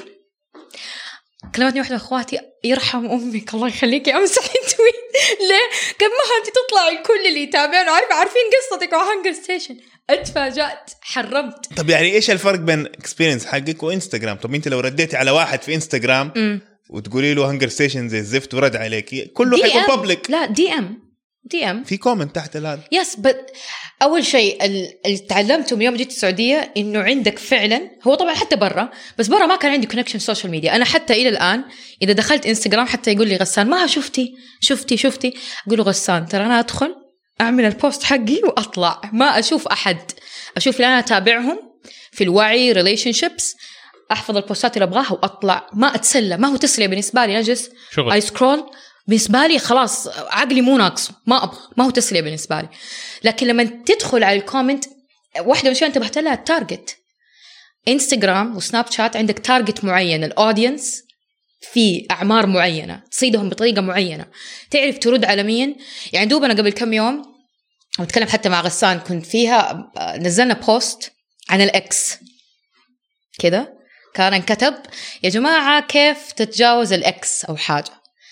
كلمتني واحدة أخواتي يرحم أمك الله يخليكي أمسحي تويت ليه؟ قبل ما أنت تطلع الكل اللي يتابعون عارفين قصتك مع هانجر ستيشن. اتفاجأت حرمت. طب يعني ايش الفرق بين اكسبيرينس حقك وانستغرام؟ طب انت لو رديتي على واحد في انستغرام وتقولي له هانجر ستيشن زي الزفت ورد عليكي كله حيكون بابليك. لا دي ام في كومنت تحت هذا. يس اول شيء اللي تعلمته من يوم جيت السعوديه انه عندك فعلا هو طبعا حتى برا بس برا ما كان عندي كونكشن سوشيال ميديا. انا حتى الى الان اذا دخلت انستغرام حتى يقول لي غسان ما شفتي اقول له غسان ترى انا ادخل أعمل البوست حقي وأطلع ما أشوف أحد. أشوف اللي أنا أتابعهم في الوعي relationships أحفظ البوستات اللي أبغاها وأطلع ما أتسلى. ما هو تسلية بالنسبة لي أجلس أي سكرول بالنسبة لي خلاص عقلي مو ناقص ما أبغى ما هو تسلية بالنسبة لي. لكن لما تدخل على الكومنت واحدة من شوية انتبهت لها التارجت. إنستغرام وسناب شات عندك تارجت معين الأودينس في أعمار معينة تصيدهم بطريقة معينة تعرف ترد على مين. يعني دوب أنا قبل كم يوم أتكلم حتى مع غسان كنت فيها نزلنا بوست عن الإكس كده كان انكتب يا جماعة كيف تتجاوز الإكس أو حاجة.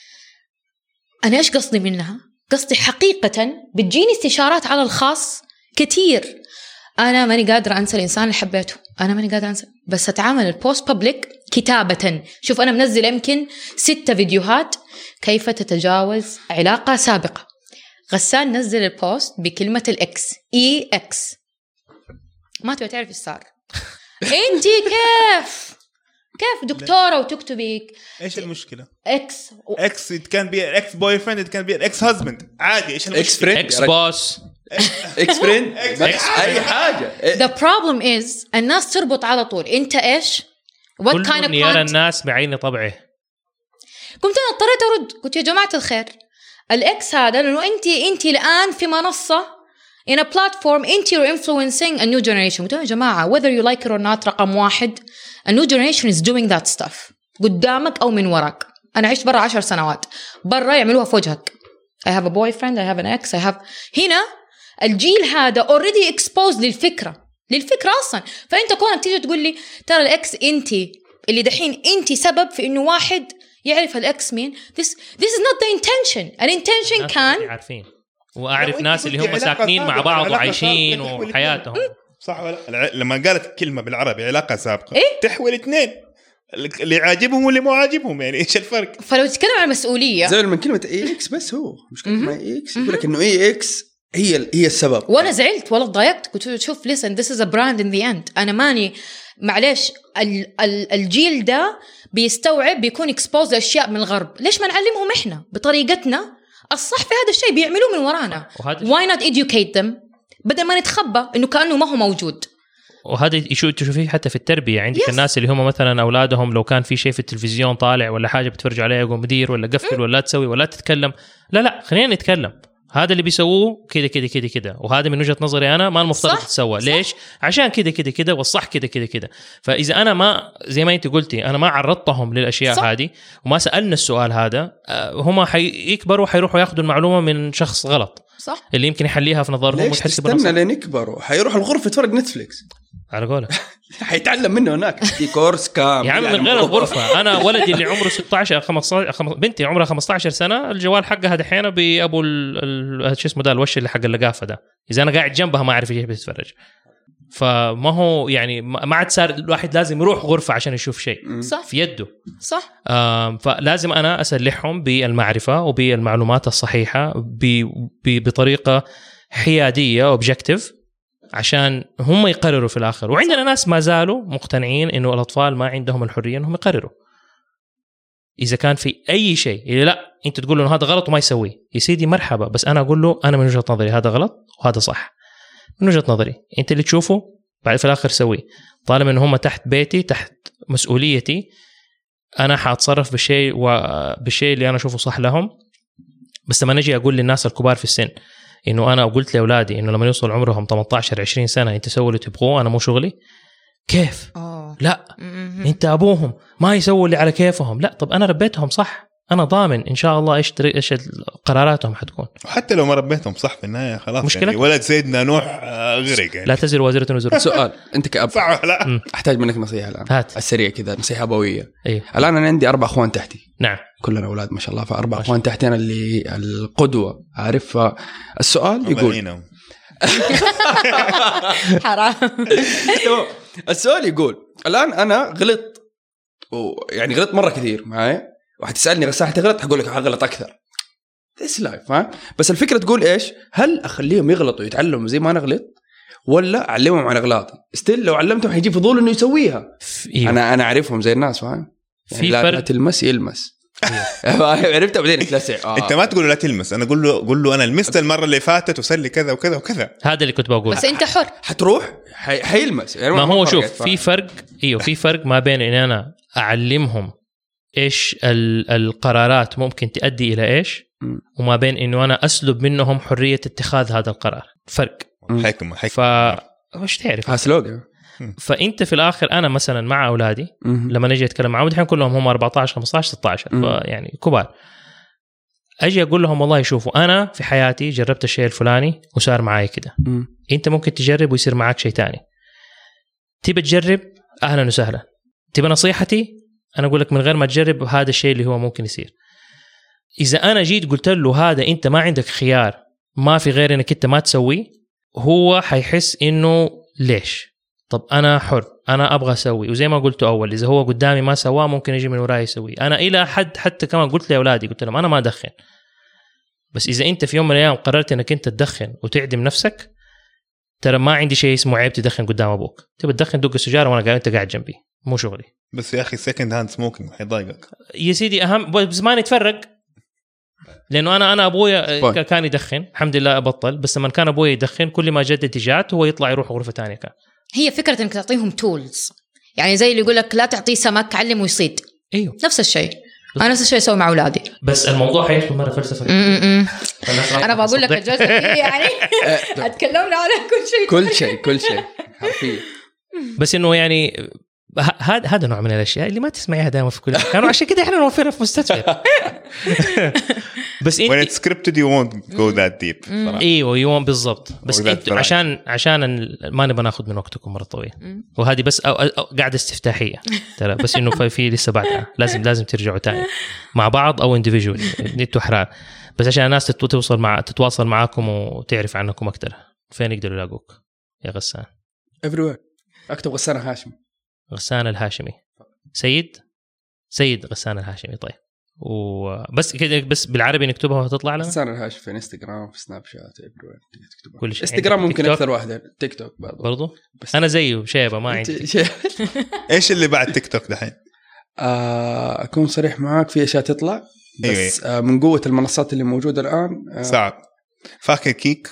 أنا إيش قصدي منها؟ قصدي حقيقة بتجيني استشارات على الخاص كتير. أنا ماني قادرة أنسى الإنسان اللي حبيته. أنا ماني قادرة أنسى بس أتعامل البوست بابليك كتابة. شوف أنا منزل يمكن 6 فيديوهات كيف تتجاوز علاقة سابقة. غسان نزل البوست بكلمة الإكس EX ما تبغى تعرف إيش صار. أنتي كيف دكتورة وتكتبي إيش المشكلة؟ إكس it can be an ex boyfriend it can be an ex husband عادي. إيش المشكلة؟ إكس بوس إكس فريند أي حاجة. The problem is الناس تربط على طول أنت إيش what kind of يرى الناس بعين طبعه. قمت أنا اضطريت أرد قلت يا جماعة الخير الإكس هذا لأنه أنت الآن في منصة in a platform you're influencing a new generation. قلت يا جماعة whether you like it or not رقم 1 a new generation is doing that stuff قدامك أو من وراك. أنا عشت برا 10 سنوات برا يعملوها في وجهك. I have a boyfriend I have an ex هنا الجيل هذا already exposed للفكرة أصلا. فأنت كونك تيجي تقول لي ترى الإكس أنت اللي دحين أنت سبب في إنه واحد يعرف الإكس مين. this is not the intention كان عارفين وأعرف ناس اللي هم ساكنين مع بعض وعايشين وحياتهم صح ولا لما قالت كلمه بالعربي علاقه سابقه إيه؟ تحوي الاثنين اللي عاجبهم واللي مو عاجبهم يعني ايش الفرق؟ فلو تتكلم عن المسؤوليه زي من كلمه اي اكس بس هو مش كلمه اي اكس يقول لك انه اي اكس هي السبب. وانا زعلت والله ضايقت قلت شوف listen this is a brand in the end. انا ماني معليش الجيل ده بيستوعب بيكون اكسبوز لاشياء من الغرب ليش ما نعلمهم احنا بطريقتنا الصح في هذا الشيء بيعملوه من ورانا why not educate them بدل ما نتخبى انه كانه ما هو موجود. وهذا تشوفيه حتى في التربيه عندك الناس اللي هم مثلا اولادهم لو كان في شيء في التلفزيون طالع ولا حاجه بتفرجوا عليه يقول مدير ولا قفل ولا تسوي ولا تتكلم لا خلينا نتكلم هذا اللي بيسووه كده كده كده كده وهذا من وجهة نظري أنا ما المفترض تتسوى ليش عشان كده كده كده والصح كده كده كده. فإذا أنا ما زي ما أنت قلتي أنا ما عرضتهم للأشياء صح. هذه وما سألنا السؤال هذا هم حيكبروا حيروحوا ياخذوا المعلومة من شخص غلط صح. اللي يمكن يحليها في نظرهم ليش تستنى لين يكبروا حيروح الغرفة يتفرج نتفليكس على قولك حيتعلم منه هناك في كورس كامل يا عم من غير الغرفة. أنا ولدي اللي عمره 16 15 بنتي عمرها 15 سنة الجوال حقها دحين بأبو شو اسمه ده الوش اللي حق اللقافة ده إذا أنا قاعد جنبها ما أعرف إيش بتتفرج. فما هو يعني ما عاد صار الواحد لازم يروح غرفة عشان يشوف شيء صح. في يده صح. فلازم أنا أسلحهم بالمعرفة وبالمعلومات الصحيحة بطريقة حيادية وobjective عشان هم يقرروا في الآخر. وعندنا ناس ما زالوا مقتنعين إنه الأطفال ما عندهم الحرية إنهم يقرروا إذا كان في أي شيء إذا لا أنت تقول له هذا غلط وما يسويه يا سيدي مرحبا بس أنا أقول له أنا من وجهة نظري هذا غلط وهذا صح من وجهة نظري أنت اللي تشوفه بعد في الآخر سويه طالما إنه هم تحت بيتي تحت مسؤوليتي أنا حاتصرف بالشيء اللي أنا أشوفه صح لهم. بس لما نجي أقول للناس الكبار في السن إنه أنا قلت لأولادي إنه لما يوصل عمرهم 18-20 سنة أنت سووا اللي تبغوه أنا مو شغلي كيف لا أنت أبوهم ما يسووا اللي على كيفهم لا طب أنا ربيتهم صح أنا ضامن إن شاء الله إيش قراراتهم حتكون وحتى لو ما ربيتهم صح في النهاية خلاص يعني ولد سيدنا نوح غرق يعني. لا تزر وزيرة وزر. سؤال أنت كأب صح لا أحتاج منك نصيحة الآن هات. السريع كذا نصيحة أبوية. إيه؟ الآن أنا عندي 4 أخوان تحتي نعم كلنا أولاد ما شاء الله ف4 أخوان تحتي أنا اللي القدوة عارف. السؤال يقول حرام. السؤال يقول الآن أنا غلط يعني غلط مرة كثير معي وحتسألني غساحة تغلط حقول لك هغلط أكثر this life ها. بس الفكرة تقول إيش هل أخليهم يغلطوا يتعلموا زي ما أنا غلط ولا أعلمهم عن أغلاطي ستيل لو علمتهم حيجي فضول إنه يسويها. إيوه. أنا أعرفهم زي الناس فاهم يعني في لا تلمس يلمس عرفت بعدين تلسع انت ما تقول لا تلمس انا قول له انا لمست المره اللي فاتت وصل لي كذا وكذا وكذا هذا اللي كنت بقول بس انت حر حتروح حيلمس يعني ما هو شوف في فرق في فرق ما بين ان انا اعلمهم ايش القرارات ممكن تؤدي الى ايش وما بين انه انا اسلب منهم حريه اتخاذ هذا القرار فرق حكمه وش تعرف هاسلوغ. فانت في الاخر انا مثلا مع اولادي لما نجي اتكلم معهم الحين كلهم هم 14 15 16 فيعني كبار اجي اقول لهم والله شوفوا انا في حياتي جربت الشيء الفلاني وصار معي كده انت ممكن تجرب ويصير معك شيء تاني تبي تجرب اهلا وسهلا تبي نصيحتي انا اقول لك من غير ما تجرب هذا الشيء اللي هو ممكن يصير. اذا انا جيت قلت له هذا انت ما عندك خيار ما في غير انك انت ما تسويه هو حيحس انه ليش طب أنا حر أنا أبغى أسوي وزي ما قلت أول إذا هو قدامي ما سواه ممكن يجي من وراي يسوي. أنا إلى حد حتى كمان قلت لأولادي قلت لهم أنا ما أدخن بس إذا أنت في يوم من الأيام قررت أنك أنت تدخن وتعدم نفسك ترى ما عندي شيء اسمه عيب تدخن قدام أبوك تبي تدخن دق السجارة وأنا قاعد أنت قاعد جنبي مو شغلي. بس يا أخي سكند هاند سموكينج حيضايقك يا سيدي أهم بس ما نتفرق لأنه أنا أبويا كان يدخن الحمد لله أبطل بس لما كان أبويا يدخن كل ما جد اتجاهات هو يطلع يروح غرفة تانية كان. هي فكرة إنك تعطيهم تولز يعني زي اللي يقول لك لا تعطيه سمك علمه يصيد. أيوه نفس الشيء أنا نفس الشيء أسوي مع أولادي بس الموضوع حيدخل مرة فلسفة. أنا بقول لك الجلسة يعني أتكلمنا على كل شيء حرفيا بس إنه يعني هذا نوع من الأشياء اللي ما تسمعيها دائما في كل مكان وعشان كده إحنا نوفرها في مستشفى. بس when it's scripted you won't go that deep. ايوه يوم بالضبط بس عشان ما نبغى ناخذ من وقتكم مره طويل وهذه بس قاعده استفتاحيه ترى بس انه في لسه بعدها لازم ترجعوا تاني مع بعض او individual انتوا احرار بس عشان الناس تتواصل معاكم وتعرف عنكم اكثر. فين يقدروا يلاقوك يا غسان؟ everywhere اكتب غسان الهاشمي. غسان الهاشمي. سيد غسان الهاشمي. طيب وبس كده بس بالعربي نكتبها وتطلع لنا. غسان الهاشمي في انستغرام في سناب شات everywhere تكتبها. كل شيء. انستغرام ممكن اكثر واحده. تيك توك برضو انا زيه شيبه ما عندي. ايش اللي بعد تيك توك دحين؟ اكون صريح معاك في اشياء تطلع بس من قوه المنصات اللي موجوده الان صعب. فاكر كيك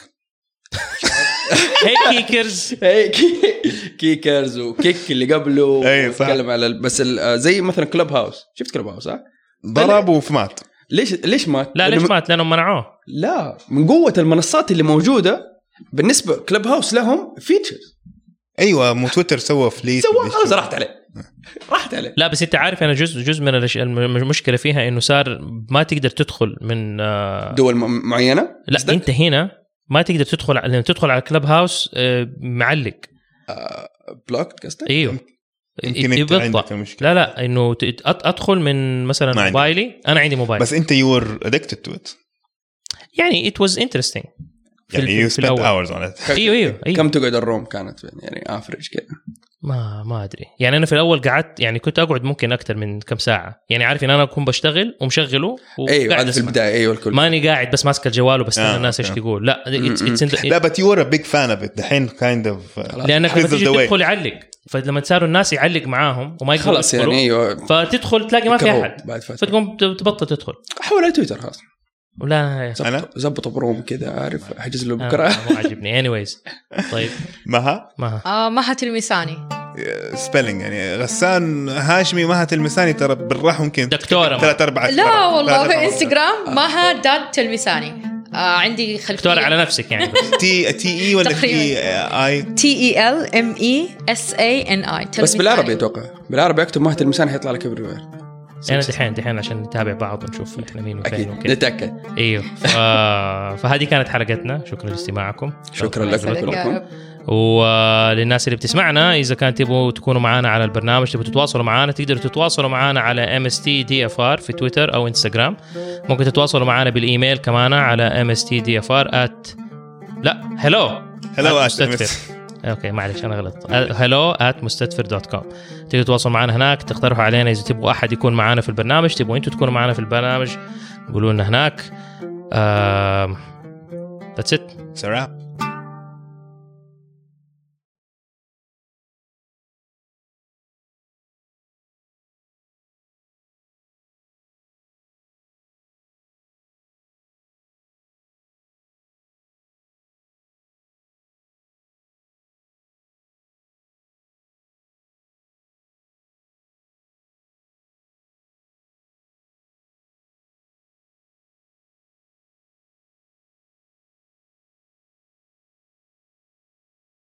هي كيكرز كيكرز وكيك اللي قبله. اي صح. اتكلم على بس زي مثلا كلوب هاوس. شفت كلوب هاوس؟ ضرب وفمات. ليش مات؟ لا ليش مات؟ لانهم منعوه. لا من قوه المنصات اللي موجوده بالنسبه كلوب هاوس لهم فيتشرز. ايوه مو تويتر سوى فليت خلاص راحت عليه. لا بس انت عارف انا جزء من المشكله فيها انه صار ما تقدر تدخل من دول معينه. لا صدق؟ انت هنا ما تقدر تدخل لما تدخل على كلوب هاوس معلق بلوك قصدك. ايوه يبطأ. لا انه ادخل من مثلا موبايلي. انا عندي موبايل بس انت يور ادكتد تو ات يعني it was interesting يعني you spent hours on it. ايوه كم تقعد الروم كانت يعني افرج كده ما ادري يعني انا في الاول قعدت يعني كنت اقعد ممكن اكثر من كم ساعه يعني عارف ان انا اكون بشتغل ومشغله ايوه هذا في البدايه. ايوه الكل ماني قاعد بس ماسك الجوال وبستنى الناس ايش تقول. لا لا but you were a big fan of it دحين kind of لانك لما تيجي تدخل يعلق فلما صاروا الناس يعلق معاهم وما يقدروا خلاص يعني ايوه فتدخل تلاقي ما في احد فتقوم تبطل تدخل. حول على تويتر خلاص ولا زبطوا بروم كده عارف احجز له بكره. مو عاجبني anyways. طيب مها تلمساني سبيلينج يعني غسان هاشمي مها تلمساني ترى بالراحه ممكن دكتوره 3-4 لا والله في انستغرام مها دات تلمساني. عندي خلفيه دكتوره على نفسك يعني تي اي ولا تي اي TELMESANI بس بالعربي اتوقع بالعربي اكتب مها تلمساني هيطلع لك everywhere. أنا دحين عشان نتابع بعض ونشوف إحنا مين وفين وكذا نتأكد. أيوه فهذه كانت حلقتنا. شكرا لاستماعكم. شكرا لكم وللناس اللي بتسمعنا إذا كان تبغوا تكونوا معنا على البرنامج تبغوا تتواصلوا معنا تقدروا تتواصلوا معنا على MSTDFR في تويتر أو إنستغرام. ممكن تتواصلوا معنا بالإيميل كمان على MSTDFR اوكي معلش انا غلط. hello@mustadfir.com. تقدروا تتواصلوا معنا هناك تقترحوا علينا اذا تبغوا احد يكون معنا في البرنامج تبغوا انتوا تكونوا معنا في البرنامج قولوا لنا هناك. That's it. It's a wrap.